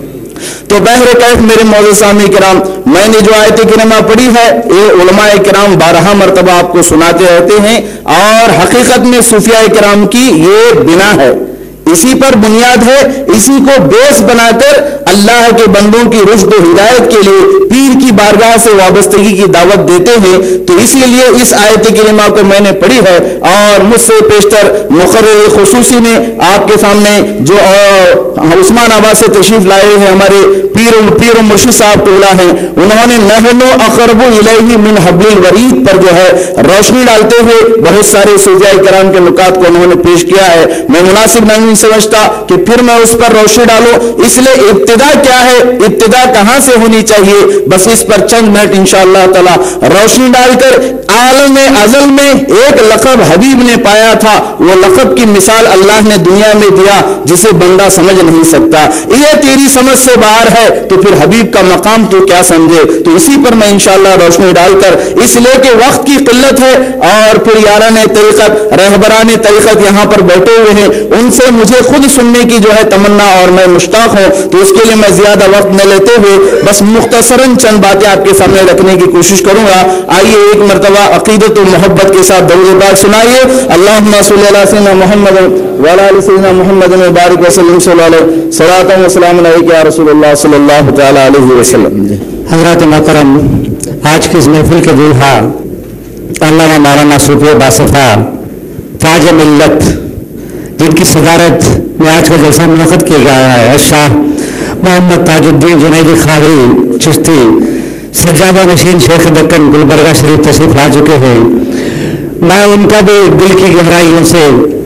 تو بہر کیف میرے معزز سامعین کرام، میں نے جو آیت کریمہ پڑھی ہے یہ علماء کرام 12 مرتبہ آپ کو سناتے رہتے ہیں، اور حقیقت میں صوفیاء کرام کی یہ بنا ہے، اسی پر بنیاد ہے، اسی کو بیس بنا کر اللہ کے بندوں کی رشد و ہدایت کے لیے پیر پیر کی بارگاہ سے وابستگی کی دعوت دیتے ہیں. تو اسی لیے اس آیت کریمہ کو میں نے پڑھی ہے اور مجھ سے پیشتر مقرر خصوصی نے آپ کے سامنے جو عثمان آباد سے تشریف لائے ہیں ہمارے پیر و مرشد صاحب ٹولہ ہیں, انہوں نے نحن اقرب الیہ من حبل الورید پر جو ہے روشنی ڈالتے ہوئے بہت سارے صوفیاء کرام کے نکات کو انہوں نے پیش کیا ہے. میں مناسب نہیں سمجھتا کہ پھر میں اس پر روشنی ڈالوں, اس لیے ابتدا کیا ہے, ابتدا کہاں سے ہونی چاہیے, بس اس پر چند منٹ انشاءاللہ تعالی روشنی ڈال کر عالم ازل میں ایک لقب حبیب نے پایا تھا, وہ لقب کی مثال اللہ نے دنیا میں دیا جسے بندہ سمجھ نہیں سکتا. یہ تیری سمجھ سے باہر ہے تو پھر حبیب کا مقام تو کیا سمجھے. تو اسی پر میں انشاءاللہ روشنی ڈال کر, اس لیے کہ وقت کی قلت ہے اور پھر یاران طریقت رہبران طریقت یہاں پر بیٹھے ہوئے ہیں, ان سے مجھے خود سننے کی جو ہے تمنا اور میں مشتاق ہوں. تو اس کے لیے میں زیادہ وقت نہ لیتے ہوئے بس مختصراً چند باتیں آپ کے سامنے رکھنے کی کوشش کروں گا. آئیے ایک مرتبہ عقیدت و محبت کے ساتھ درود پاک سنائیے. اللہم صلی علی سیدنا محمد وعلی آل سیدنا محمد مبارک وسلم صلی اللہ علیہ صلاۃ و سلام علیک یا رسول اللہ صلی اللہ تعالی علیہ وسلم. حضرات محترم, آج کی اس محفل کے دولہا علامہ مولانا صوفی باصفا تاج ملت, جن کی صدارت میں آج کا جلسہ منعقد کیا گیا ہے, شاہ محمد تاج الدین جنیدی قادری چشتی سجادہ نشین شیخ دکن گلبرگہ شریف تشریف لا چکے ہیں. میں ان کا بھی دل کی گہرائیوں سے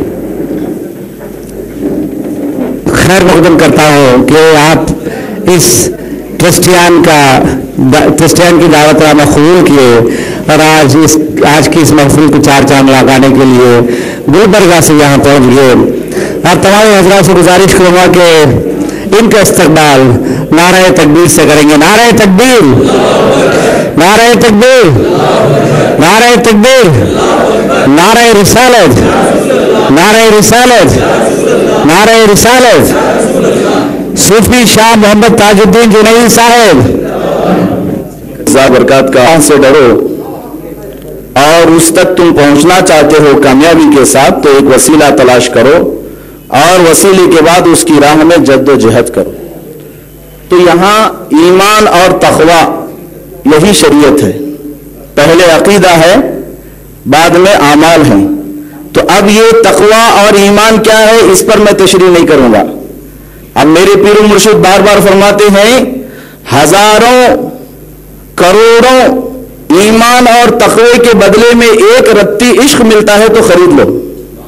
خیر مقدم کرتا ہوں کہ آپ اس ٹرسٹیان کی دعوت نامہ قبول کیے اور آج کی اس محفل کو چار چاند لگانے کے لیے گلبرگہ سے یہاں پہنچ گئے. اور تمام حضرات سے گزارش کروں گا کہ ان کا استقبال نعرہ تکبیر سے کریں گے. نعرہ تکبیر, نعرہ تکبیر, نعرہ تکبیر, نعرہ رسالت, نعرہ رسالت, نعرہ رسالت. صوفی شاہ محمد تاج الدین جنیدی صاحب, برکات کا سے ڈرو اور اس تک تم پہنچنا چاہتے ہو کامیابی کے ساتھ تو ایک وسیلہ تلاش کرو اور وسیلے کے بعد اس کی راہ میں جد و جہد کرو. تو یہاں ایمان اور تقوی یہی شریعت ہے. پہلے عقیدہ ہے, بعد میں اعمال ہیں. تو اب یہ تقوی اور ایمان کیا ہے اس پر میں تشریح نہیں کروں گا. اب میرے پیر و مرشد بار بار فرماتے ہیں ہزاروں کروڑوں ایمان اور تقوی کے بدلے میں ایک رتی عشق ملتا ہے تو خرید لو.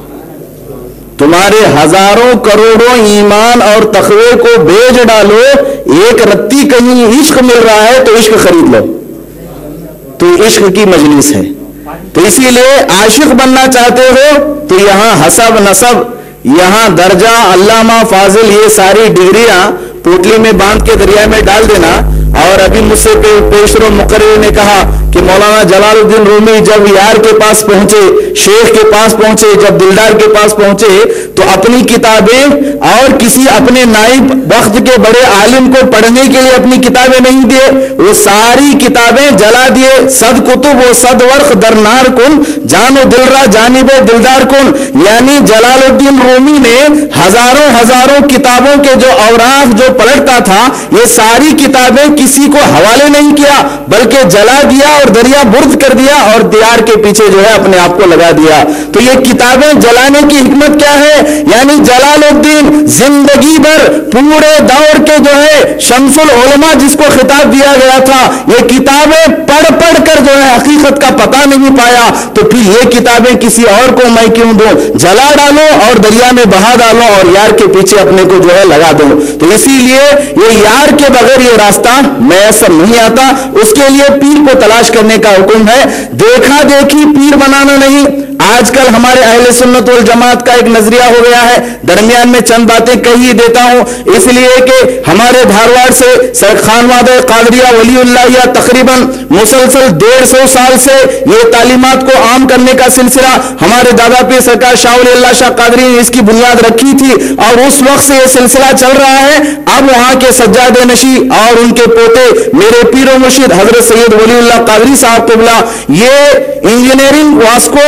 تمہارے ہزاروں کروڑوں ایمان اور تقوی کو بیچ ڈالو, ایک رتی کہیں عشق مل رہا ہے تو عشق خرید لو. تو عشق کی مجلس ہے. تو اسی لیے عاشق بننا چاہتے ہو تو یہاں حسب نسب, یہاں درجہ, علامہ, فاضل, یہ ساری ڈگریاں پوٹلی میں باندھ کے دریا میں ڈال دینا. اور ابھی مجھ سے پیشرو مقرر نے کہا کہ مولانا جلال الدین رومی جب یار کے پاس پہنچے, شیخ کے پاس پہنچے, جب دلدار کے پاس پہنچے تو اپنی کتابیں اور کسی اپنے نائب وقت کے بڑے عالم کو پڑھنے کے لیے اپنی کتابیں نہیں دیے, وہ ساری کتابیں جلا دیے. صد کتب و صد ورق درنار کن جان و دل را جانب دلدار کن. یعنی جلال الدین رومی نے ہزاروں کتابوں کے جو اوراق جو پلٹتا تھا یہ ساری کتابیں کسی کو حوالے نہیں کیا بلکہ جلا دیا اور دریا برد کر دیا اور دیار کے پیچھے جو ہے اپنے آپ کو لگا دیا. تو یہ کتابیں جلانے کی حکمت کیا ہے, یعنی جلال الدین زندگی بھر پورے دور کے جو ہے شمس العلماء جس کو خطاب دیا گیا تھا, یہ کتابیں پڑھ کر جو ہے حقیقت کا پتہ نہیں پایا. تو پھر یہ کتابیں کسی اور کو میں کیوں دوں, جلا ڈالو اور دریا میں بہا ڈالو اور یار کے پیچھے اپنے کو جو ہے لگا دو. تو اسی لیے یہ یار کے بغیر یہ راستہ میسر نہیں آتا. اس کے لیے پیر کو تلاش کرنے کا حکم ہے, دیکھا دیکھی پیر بنانا نہیں. آج کل ہمارے اہل سنت والجماعت کا ایک نظریہ ہو گیا ہے, درمیان میں چند باتیں کہی دیتا ہوں اس لیے کہ ہمارے دھارواڑ سے خانوادہ قادریہ ولی اللہ یا تقریباً مسلسل 150 سال سے یہ تعلیمات کو عام کرنے کا سلسلہ ہمارے دادا پیر سرکار شاہ ولی اللہ شاہ قادری نے اس کی بنیاد رکھی تھی اور اس وقت سے یہ سلسلہ چل رہا ہے. اب وہاں کے سجاد نشی اور ان کے پوتے میرے پیر و مرشد حضرت سید ولی اللہ قادری صاحب قبلہ یہ انجینئرنگ واسکو انجینئرنگ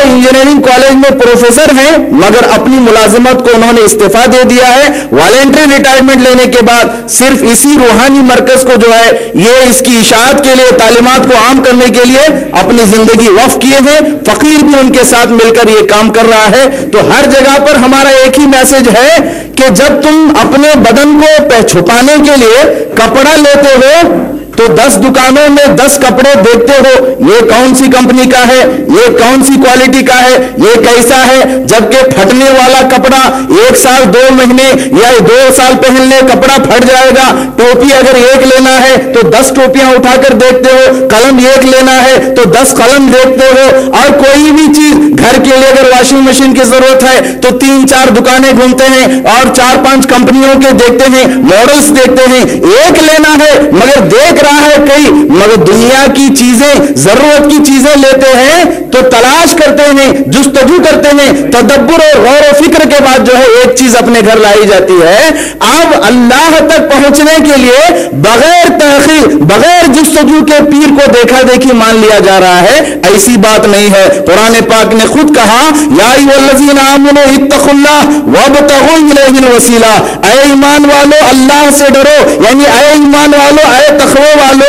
انجینئرنگ کالج میں پروفیسر ہیں مگر اپنی ملازمت کو انہوں نے استعفا دے دیا ہے. والنٹری ریٹائرمنٹ لینے کے بعد صرف اسی روحانی مرکز کو جو ہے یہ اس کی اشاعت کے لیے تعلیمات کو عام کرنے کے لیے اپنی زندگی وقف کیے ہیں. فقیر بھی ان کے ساتھ مل کر یہ کام کر رہا ہے. تو ہر جگہ پر ہمارا ایک ہی میسج ہے کہ جب تم اپنے بدن کو چھپانے کے لیے کپڑا لیتے ہو تو 10 دکانوں میں 10 کپڑے دیکھتے ہو, یہ کون سی کمپنی کا ہے, یہ کون سی کوالٹی کا ہے, یہ کیسا ہے, جبکہ پھٹنے والا کپڑا 1 سال 2 مہینے یا 2 سال پہننے کپڑا پھٹ جائے گا. ٹوپی اگر ایک لینا ہے تو 10 ٹوپیاں اٹھا کر دیکھتے ہو, قلم ایک لینا ہے تو 10 قلم دیکھتے ہو, اور کوئی بھی چیز گھر کے لیے اگر واشنگ مشین کی ضرورت ہے تو 3-4 دکانیں گھومتے ہیں اور 4-5 کمپنیوں کے دیکھتے ہیں, ماڈلز دیکھتے ہیں. ایک لینا ہے مگر دیکھ رہا ہے کئی, مگر دنیا کی چیزیں ضرورت کی چیزیں لیتے ہیں تو تلاش کرتے ہیں, جستجو کرتے ہیں, تدبر اور غور و فکر کے بعد جو ہے ایک چیز اپنے گھر لائی جاتی ہے. اب اللہ تک پہنچنے کے لیے بغیر تحقیق بغیر جستجو کے پیر کو دیکھا دیکھی مان لیا جا رہا ہے. ایسی بات نہیں ہے. قرآن پاک نے خود کہا یا ایھا الذین آمنوا اتقوا اللہ وابتغوا الیہ الوسیلہ, اے ایمان والو اللہ سے ڈرو, یعنی اے ایمان والو, اے تقوی والو,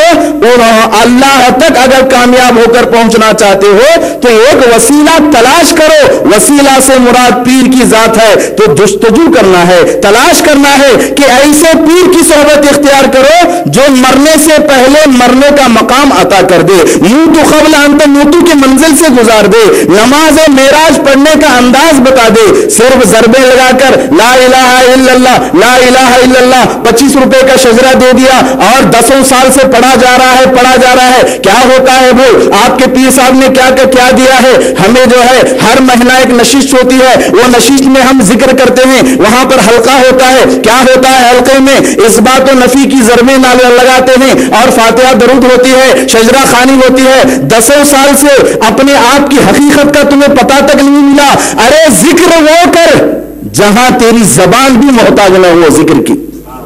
اللہ تک اگر کامیاب ہو کر پہنچنا چاہتے ہو تو ایک وسیلہ تلاش کرو. وسیلہ سے مراد پیر کی ذات ہے تو جستجو کرنا ہے, تلاش کرنا ہے کہ ایسے پیر کی صحبت اختیار کرو جو مرنے سے پہلے مرنے کا مقام عطا کر دے, موتو قبل ان تموتو کی منزل سے گزار دے, نماز معراج پڑھنے کا انداز بتا دے. صرف ضربے لگا کر لا الہ الا اللہ لا الہ الا اللہ 25 روپے کا شجرہ دے دیا اور 10 سال سے پڑھا جا رہا ہے. کیا ہوتا ہے وہ آپ کے پیر صاحب نے کیا دیا ہے ہمیں جو ہے ہر مہینہ ایک نشست ہوتی ہے, وہ نشست میں ہم ذکر کرتے ہیں, وہاں پر حلقہ ہوتا ہے. کیا ہوتا ہے حلقے میں؟ اس بات و نفی کی ضربیں لگاتے ہیں اور فاتحہ درود ہوتی ہے, شجرہ خوانی ہوتی ہے. 10 سال سے اپنے آپ کی حقیقت کا تمہیں پتہ تک نہیں ملا. ارے ذکر وہ کر جہاں تیری زبان بھی محتاج نہ ہو ذکر کی,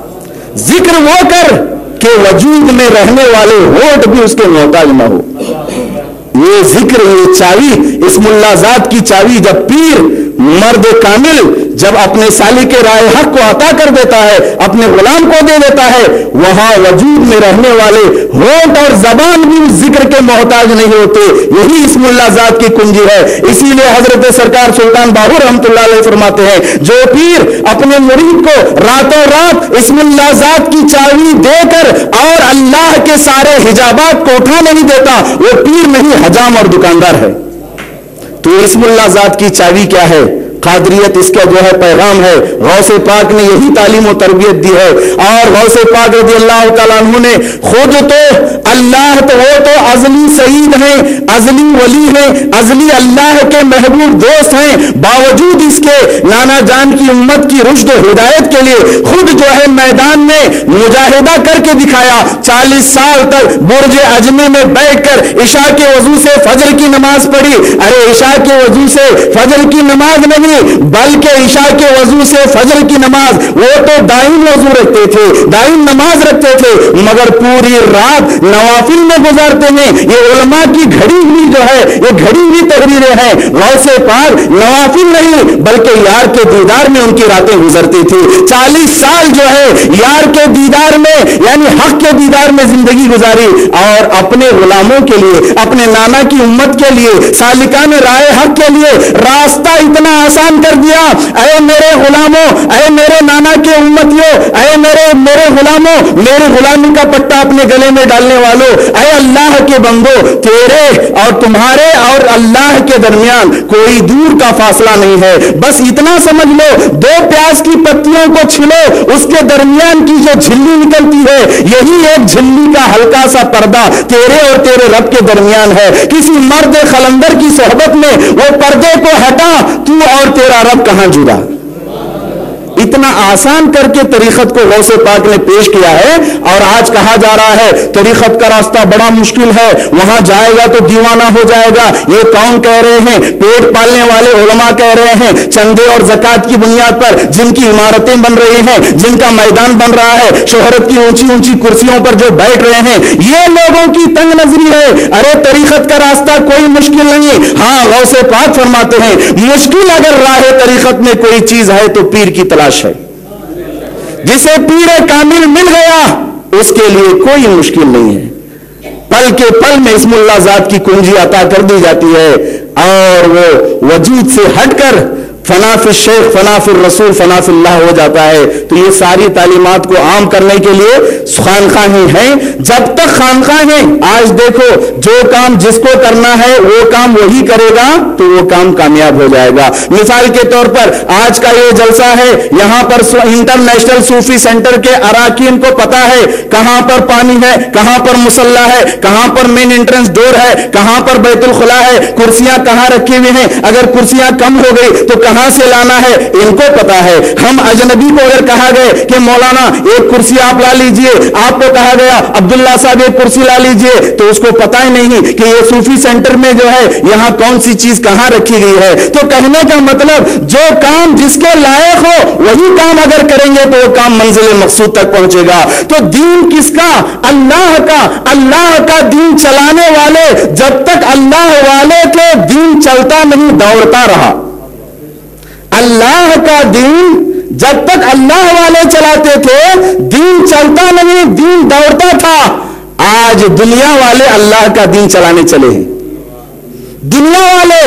ذکر وہ کر کہ وجود میں رہنے والے ہونٹ بھی اس کے محتاج نہ ہو. یہ ذکر, یہ چابی, اسم اللہ ذات کی چابی جب پیر مرد کامل جب اپنے سالک رائے حق کو عطا کر دیتا ہے, اپنے غلام کو دے دیتا ہے, وہاں وجود میں رہنے والے ہونٹ اور زبان بھی اس ذکر کے محتاج نہیں ہوتے. یہی اسم اللہ ذات کی کنجی ہے. اسی لیے حضرت سرکار سلطان باہو رحمۃ اللہ علیہ فرماتے ہیں, جو پیر اپنے مرید کو راتوں رات اسم اللہ ذات کی چابی دے کر اور اللہ کے سارے حجابات کو اٹھا نہیں دیتا, وہ پیر نہیں حجام اور دکاندار ہے. تو اسم اللہ ذات کی چابی کیا ہے؟ قادریت اس کا جو ہے پیغام ہے. غوث پاک نے یہی تعلیم و تربیت دی ہے. اور غوث پاک رضی اللہ تعالیٰ عنہ نے خود تو اللہ تو وہ تو ازلی سعید ہیں, ازلی ولی ہیں, ازلی اللہ کے محبوب دوست ہیں. باوجود اس کے نانا جان کی امت کی رشد و ہدایت کے لیے خود جو ہے میدان میں مجاہدہ کر کے دکھایا. 40 سال تک برج عجمی میں بیٹھ کر عشاء کے وضو سے فجر کی نماز پڑھی. ارے عشاء کے وضو سے فجر کی نماز نہیں بلکہ عشاء کے وضو سے فجر کی نماز, وہ تو دائم وضو رکھتے تھے, دائم نماز رکھتے تھے, مگر پوری رات نوافل میں گزارتے ہیں. یہ علماء کی گھڑی ہوئی جو ہے یہ گھڑی ہوئی تحریریں ہیں. غوث پاک نوافل نہیں بلکہ یار کے دیدار میں ان کی راتیں گزرتی تھی. 40 سال جو ہے یار کے دیدار میں یعنی حق کے دیدار میں زندگی گزاری اور اپنے غلاموں کے لیے, اپنے نانا کی امت کے لیے, سالکان رائے حق کے لیے راستہ اتنا آسان کر دیا. اے میرے غلاموں, اے میرے نانا کے امتیوں, اے میرے غلاموں, میرے غلامی کا پٹا اپنے گلے میں ڈالنے والوں, اے اللہ کے بندو, تیرے اور تمہارے اور اللہ کے درمیان کوئی دور کا فاصلہ نہیں ہے. بس اتنا سمجھ لو, 2 پیاز کی پتیوں کو چھلو, اس کے درمیان کی جو جھلی نکلتی ہے یہی ایک جھلی کا ہلکا سا پردہ تیرے اور تیرے رب کے درمیان ہے. کسی مرد خلندر کی صحبت میں وہ پردے کو ہٹا, تو اور تیرا رب کہاں جدا. اتنا آسان کر کے طریقت کو غوث پاک نے پیش کیا ہے، اور آج کہا جا رہا ہے طریقت کا راستہ بڑا مشکل ہے، وہاں جائے گا تو دیوانہ ہو جائے گا۔ یہ کون کہہ رہے ہیں؟ پیٹ پالنے والے علماء کہہ رہے ہیں، چندے اور زکات کی بنیاد پر جن کی عمارتیں بن رہی ہیں، جن کا میدان بن رہا ہے، شہرت کی اونچی اونچی کرسیوں پر جو بیٹھ رہے ہیں، یہ لوگوں کی تنگ نظری ہے۔ ارے طریقت کا راستہ کوئی مشکل نہیں، ہاں غوث پاک فرماتے ہیں مشکل اگر راہ طریقت میں کوئی چیز ہے تو پیر کی تلاش ہے۔ جسے پیر کامل مل گیا اس کے لیے کوئی مشکل نہیں ہے، پل کے پل میں اسم اللہ ذات کی کنجی عطا کر دی جاتی ہے، اور وہ وجود سے ہٹ کر فنا فی الشیخ فنا فی الرسول فنا فی اللہ ہو جاتا ہے۔ تو یہ ساری تعلیمات کو عام کرنے کے لیے خانقاہیں ہیں۔ جب تک خانقاہیں، آج دیکھو جو کام جس کو کرنا ہے وہ کام وہی کرے گا تو وہ کام کامیاب ہو جائے گا۔ مثال کے طور پر آج کا یہ جلسہ ہے، یہاں پر انٹرنیشنل صوفی سینٹر کے اراکین کو پتا ہے کہاں پر پانی ہے، کہاں پر مصلی ہے، کہاں پر مین انٹرنس ڈور ہے، کہاں پر بیت الخلا ہے، کرسیاں کہاں رکھی ہوئی ہیں، اگر کرسیاں کم ہو گئی تو کہاں سے لانا ہے ان کو پتا ہے۔ ہم اجنبی کو اگر کہا گئے کہ مولانا ایک کرسی آپ لا لیجئے، آپ کو کہا گیا عبداللہ صاحب ایک کرسی لا لیجئے، تو اس کو پتا ہی نہیں کہ یہ صوفی سینٹر میں جو ہے یہاں کون سی چیز کہاں رکھی گئی ہے۔ تو کہنے کا مطلب جو کام جس کے لائق ہو وہی کام اگر کریں گے تو وہ کام منزل مقصود تک پہنچے گا۔ تو دین کس کا؟ اللہ کا۔ اللہ کا دین چلانے والے جب تک اللہ والے کے دین چلتا نہیں دوڑتا رہا۔ اللہ کا دین جب تک اللہ والے چلاتے تھے دین چلتا نہیں، دین دوڑتا تھا۔ آج دنیا والے اللہ کا دین چلانے چلے ہیں۔ دنیا والے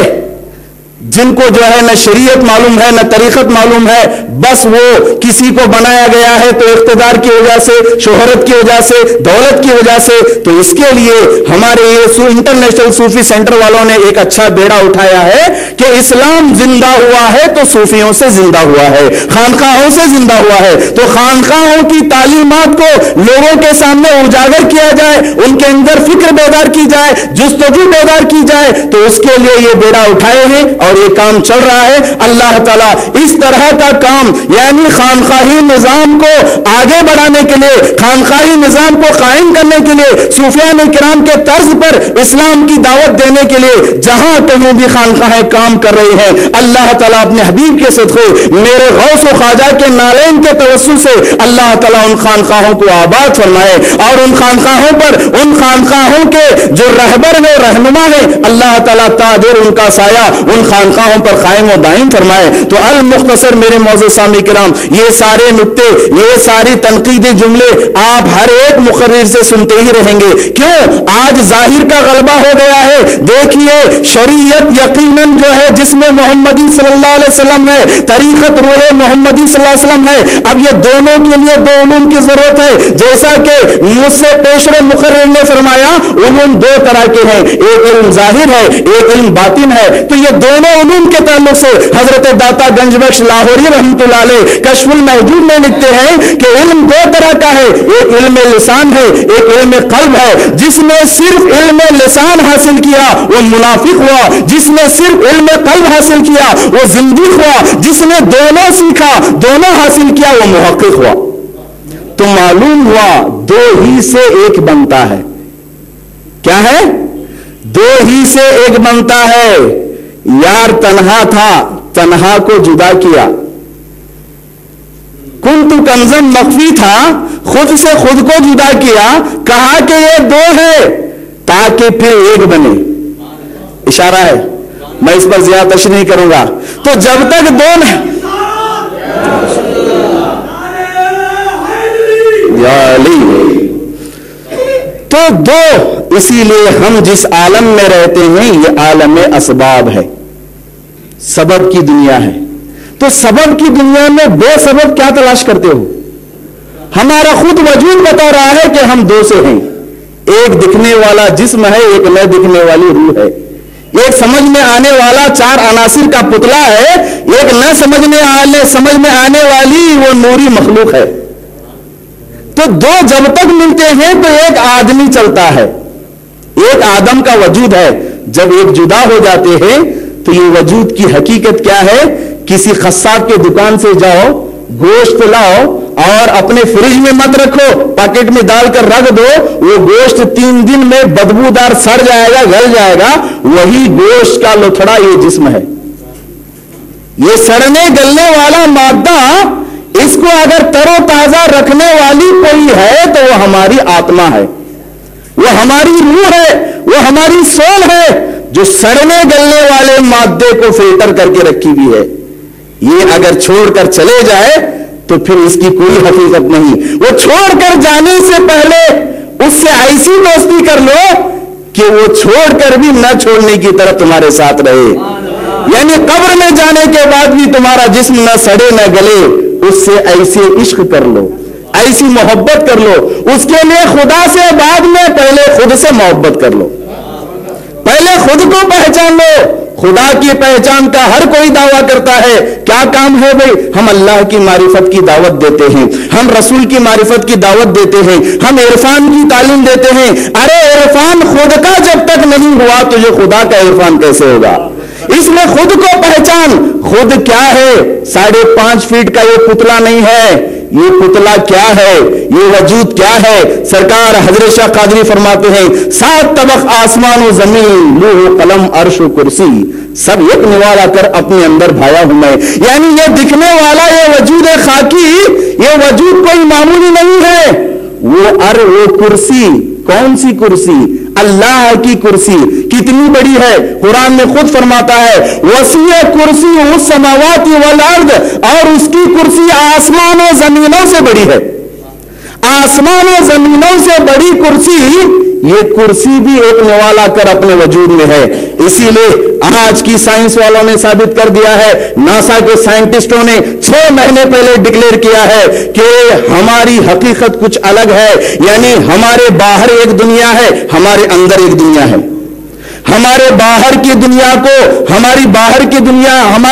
جن کو جو ہے نہ شریعت معلوم ہے نہ طریقت معلوم ہے، بس وہ کسی کو بنایا گیا ہے تو اقتدار کی وجہ سے، شہرت کی وجہ سے، دولت کی وجہ سے، تو اس کے لیے ہمارے یہ انٹرنیشنل صوفی سینٹر والوں نے ایک اچھا بیڑا اٹھایا ہے کہ اسلام زندہ ہوا ہے تو صوفیوں سے زندہ ہوا ہے، خانقاہوں سے زندہ ہوا ہے۔ تو خانقاہوں کی تعلیمات کو لوگوں کے سامنے اجاگر کیا جائے، ان کے اندر فکر بیدار کی جائے، جستجو بیدار کی جائے، تو اس کے لیے یہ بیڑا اٹھائے ہیں اور یہ کام چل رہا ہے۔ اللہ تعالیٰ اس طرح کا کام یعنی خانقاہی نظام کو آگے بڑھانے کے لیے، خانقاہی نظام کو قائم کرنے کے لیے، صوفیان کرام کے طرز پر اسلام کی دعوت دینے کے لیے جہاں کہیں بھی خانقاہیں کام کر رہی ہیں، اللہ تعالیٰ اپنے حبیب کے صدقے میرے غوث و خواجہ کے نالین کے توسل سے اللہ تعالیٰ ان خانقاہوں کو آباد فرمائے، اور ان خانقاہوں پر، ان خانقاہوں کے جو رہبر ہیں، رہنما ہیں، اللہ تعالیٰ تاجر ان کا سایہ ان خانقاہوں پر قائم و دائم فرمائے۔ تو المختصر میرے معزز سامعین کرام، یہ سارے نکتے، یہ ساری تنقیدی جملے آپ ہر ایک مقرر سے سنتے ہی رہیں گے۔ کیوں؟ آج ظاہر کا غلبہ ہو گیا ہے۔ دیکھیے شریعت یقیناً جو ہے جس میں محمدی صلی اللہ علیہ وسلم ہے، طریقت روح محمدی صلی اللہ علیہ وسلم ہے۔ اب یہ دونوں کے لیے دو علوم کی ضرورت ہے، جیسا کہ مجھ سے پیشرو مقرر نے فرمایا علوم دو طرح کے ہیں، ایک علم ظاہر ہے، ایک علم باطن ہے۔ تو یہ دونوں علوم کے تعلق سے حضرت داتا گنج بخش لاہوری رحمۃ اللہ علیہ کشف المحجوب میں لکھتے ہیں کہ علم دو طرح کا ہے، ایک علم لسان ہے، ایک علم قلب ہے۔ جس نے صرف علم لسان حاصل کیا وہ منافق ہوا، جس نے صرف علم قلب حاصل کیا وہ زندیق ہوا، جس نے دونوں سیکھا، دونوں حاصل کیا وہ محقق ہوا۔ تو معلوم ہوا دو ہی سے ایک بنتا ہے۔ کیا ہے؟ دو ہی سے ایک بنتا ہے۔ یار تنہا تھا، تنہا کو جدا کیا۔ کنت کنزن مخفی تھا، خود سے خود کو جدا کیا، کہا کہ یہ دو ہے تاکہ پھر ایک بنے۔ اشارہ ہے، میں اس پر زیادہ تشریح نہیں کروں گا۔ تو جب تک دو یا علی، تو دو، اسی لیے ہم جس عالم میں رہتے ہیں یہ عالم اسباب ہے، سبب کی دنیا ہے۔ تو سبب کی دنیا میں بے سبب کیا تلاش کرتے ہو؟ ہمارا خود وجود بتا رہا ہے کہ ہم دو سے ہیں، ایک دکھنے والا جسم ہے، ایک نہ دکھنے والی روح ہے، ایک سمجھ میں آنے والا چار عناصر کا پتلا ہے، ایک نہ سمجھ میں آنے والی وہ نوری مخلوق ہے۔ تو دو جب تک ملتے ہیں تو ایک آدمی چلتا ہے، ایک آدم کا وجود ہے۔ جب ایک جدا ہو جاتے ہیں تو یہ وجود کی حقیقت کیا ہے؟ کسی قصاب کے دکان سے جاؤ، गोश्त लाओ और अपने फ्रिज में मत रखो, पैकेट में डालकर रख दो, वो गोश्त 3 दिन में बदबूदार सड़ जाएगा, गल जाएगा। वही गोश्त का लोथड़ा ये जिस्म है। ये सड़ने गलने वाला मादा, इसको अगर तरोताजा रखने वाली कोई है तो वो हमारी आत्मा है, वो हमारी रूह है, वो हमारी सोल है, जो सड़ने गलने वाले मादे को फिल्टर करके रखी हुई है। ये अगर छोड़कर चले जाए तो फिर इसकी कोई हकीकत नहीं। वो छोड़कर जाने से पहले उससे ऐसी दोस्ती कर लो कि वो छोड़कर भी न छोड़ने की तरह तुम्हारे साथ रहे, यानी कब्र में जाने के बाद भी तुम्हारा जिस्म न सड़े न गले। उससे ऐसे इश्क कर लो, ऐसी मोहब्बत कर लो। उसके लिए खुदा से बाद में पहले खुद से मोहब्बत कर लो, पहले खुद को पहचान लो। खुदा की पहचान का हर कोई दावा करता है, क्या काम है भाई? हम अल्लाह की मारिफत की दावत देते हैं, हम रसूल की मारिफत की दावत देते हैं, हम इरफान की तालीम देते हैं। अरे इरफान खुद का जब तक नहीं हुआ तुझे खुदा का इरफान कैसे होगा? इसलिए खुद को पहचान। खुद क्या है? 5.5 फीट का ये पुतला नहीं है। ये पुतला क्या है? ये वजूद क्या है? सरकार हजरत शाह कादरी फरमाते हैं, 7 तबक आसमान और जमीन, लूह कलम अर्श कुर्सी, सब एक निवाला कर अपने अंदर भाया हूं मैं। यानी ये दिखने वाला ये वजूद खाकी, ये वजूद कोई मामूली नहीं है। वो कुर्सी, कौन सी कुर्सी? अल्लाह की कुर्सी। कितनी बड़ी है? कुरान में खुद फरमाता है, वसीय कुर्सी उस समावाति वल अर्द, और उसकी कुर्सी आसमान और जमीनों से बड़ी है। आसमान और जमीनों से बड़ी कुर्सी, ये कुर्सी भी एक निवाला कर अपने वजूद में है। इसीलिए आज की साइंस वालों ने साबित कर दिया है, नासा के साइंटिस्टों ने 6 महीने पहले डिक्लेयर किया है कि हमारी हकीकत कुछ अलग है। यानी हमारे बाहर एक दुनिया है, हमारे अंदर एक दुनिया है। हमारे बाहर की दुनिया को, हमारी बाहर की दुनिया,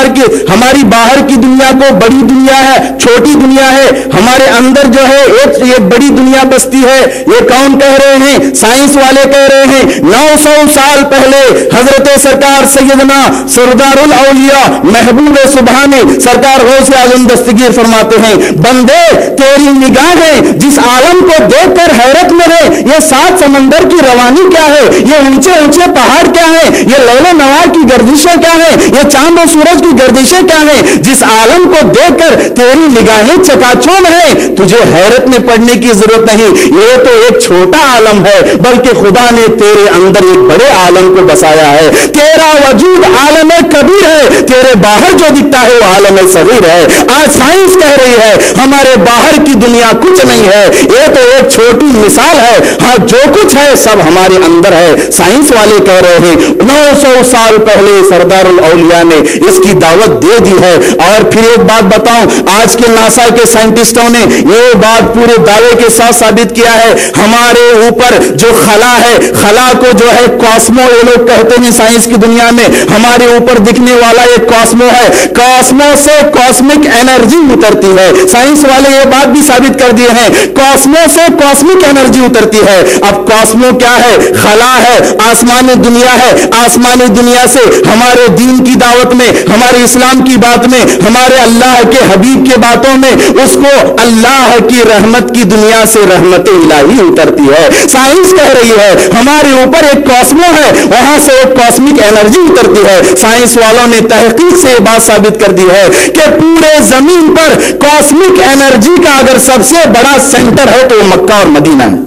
हमारी बाहर की दुनिया को बड़ी दुनिया है, छोटी दुनिया है। हमारे अंदर जो है एक बड़ी दुनिया बसती है। ये कौन कह रहे हैं? साइंस वाले कह रहे हैं। 900 साल पहले हजरत सरकार सैयदना सरदारुल औलिया महबूब सुभानी सरकार गौस आजम दस्तगीर फरमाते हैं, बंदे तेरी निगाहें जिस आलम को देखकर हैरत में है, ये 7 समंदर की रवानी क्या है? ये ऊंचे ऊंचे पहाड़ क्या है? ये लैलो नवार की गर्दिशें क्या है? ये चांद और सूरज की गर्दिशें क्या है? जिस आलम को देखकर तेरी निगाहें चकाचौंध है, तुझे हैरत में पड़ने की जरूरत नहीं। ये तो एक छोटा आलम है, बल्कि खुदा ने तेरे अंदर एक बड़े आलम को बसाया है। तेरा वजूद आलम कबीर है, तेरे बाहर जो दिखता है वो आलम सगीर है। आज साइंस कह रही है हमारे बाहर की दुनिया कुछ नहीं है, ये तो एक छोटी मिसाल है। हाँ, जो कुछ है सब हमारे अंदर है। साइंस वाले कह रहे हैं 900 साल पहले सरदारुल औलिया ने इसकी दावत दे दी है। और फिर एक बात बताऊं, आज के नासा के साइंटिस्टों ने ये बात पूरे दावे के साथ साबित किया है, हमारे ऊपर जो खला है, खला को जो है कॉस्मो ये लोग कहते हैं साइंस की दुनिया में, हमारे ऊपर दिखने वाला एक कॉस्मो है। कॉस्मो से कॉस्मिक एनर्जी उतरती है। साइंस वाले ये बात भी साबित कर दिए हैं, कॉस्मो से कॉस्मिक एनर्जी उतरती है। अब कॉस्मो क्या है? खला है, आसमानी दुनिया है। आसमानी दुनिया से हमारे दीन की दावत में, हमारे इस्लाम की बात में, हमारे अल्लाह के हबीब के बातों में उसको अल्लाह की रहमत की दुनिया से रहमत इलाही उतरती है। साइंस कह रही है हमारे ऊपर एक कॉस्मो है, वहां से एक कॉस्मिक एनर्जी उतरती है। साइंस वालों ने तहकीक से बात साबित कर दी है कि पूरे जमीन पर कॉस्मिक एनर्जी का अगर सबसे बड़ा सेंटर है तो मक्का और मदीना है।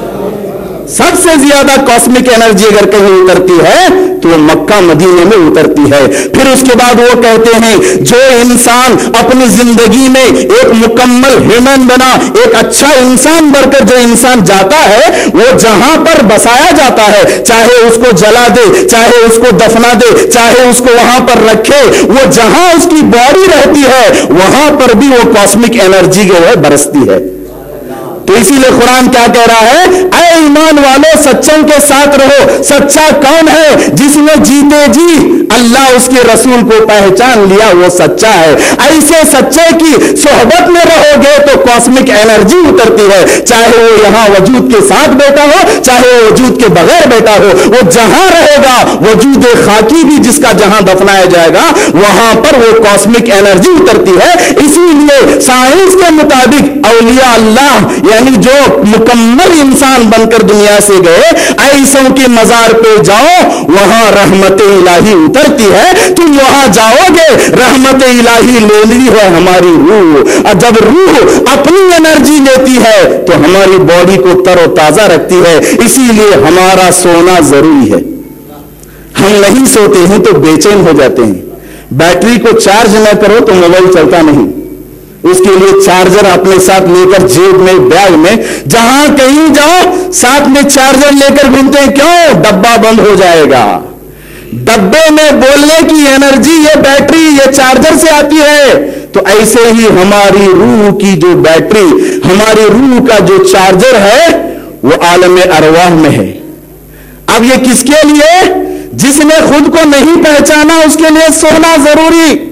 सबसे ज्यादा कॉस्मिक एनर्जी अगर कहीं उतरती है तो मक्का मदीने में उतरती है। फिर उसके बाद वो कहते हैं जो इंसान अपनी जिंदगी में एक मुकम्मल ह्यूमन बना, एक अच्छा इंसान बनकर जो इंसान जाता है, वो जहां पर बसाया जाता है, चाहे उसको जला दे, चाहे उसको दफना दे, चाहे उसको वहां पर रखे, वो जहां उसकी बॉडी रहती है वहां पर भी वो कॉस्मिक एनर्जी जो है बरसती है। تو اسی لیے قرآن کیا کہہ رہا ہے؟ اے ایمان والو سچوں کے ساتھ رہو. سچا کون ہے؟ جس نے جیتے جی اللہ اس کے رسول کو پہچان لیا وہ سچا ہے. ایسے سچے کی صحبت میں رہو گے تو کاسمک انرجی اترتی ہے, چاہے وہ یہاں وجود کے ساتھ بیٹھا ہو چاہے وہ وجود کے بغیر بیٹھا ہو. وہ جہاں رہے گا وجود خاکی بھی جس کا جہاں دفنایا جائے گا وہاں پر وہ کاسمک انرجی اترتی ہے. اسی لیے سائنس کے مطابق اولیاء اللہ یعنی جو مکمل انسان بن کر دنیا سے گئے ایسوں کے مزار پہ جاؤ وہاں رحمت الہی اترتی ہے. تم وہاں جاؤ گے رحمت الہی لے لی ہے ہماری روح, اور جب روح اپنی انرجی لیتی ہے تو ہماری باڈی کو تر و تازہ رکھتی ہے. اسی لیے ہمارا سونا ضروری ہے. ہم نہیں سوتے ہیں تو بے چین ہو جاتے ہیں. بیٹری کو چارج نہ کرو تو موبائل چلتا نہیں. اس کے لیے چارجر اپنے ساتھ لے کر جیب میں بیگ میں جہاں کہیں جاؤ ساتھ میں چارجر لے کر گھومتے ہیں. کیوں؟ ڈبہ بند ہو جائے گا. ڈبے میں بولنے کی انرجی یہ بیٹری یہ چارجر سے آتی ہے. تو ایسے ہی ہماری روح کی جو بیٹری ہماری روح کا جو چارجر ہے وہ عالم ارواح میں ہے. اب یہ کس کے لیے؟ جس نے خود کو نہیں پہچانا اس کے لیے سونا ضروری.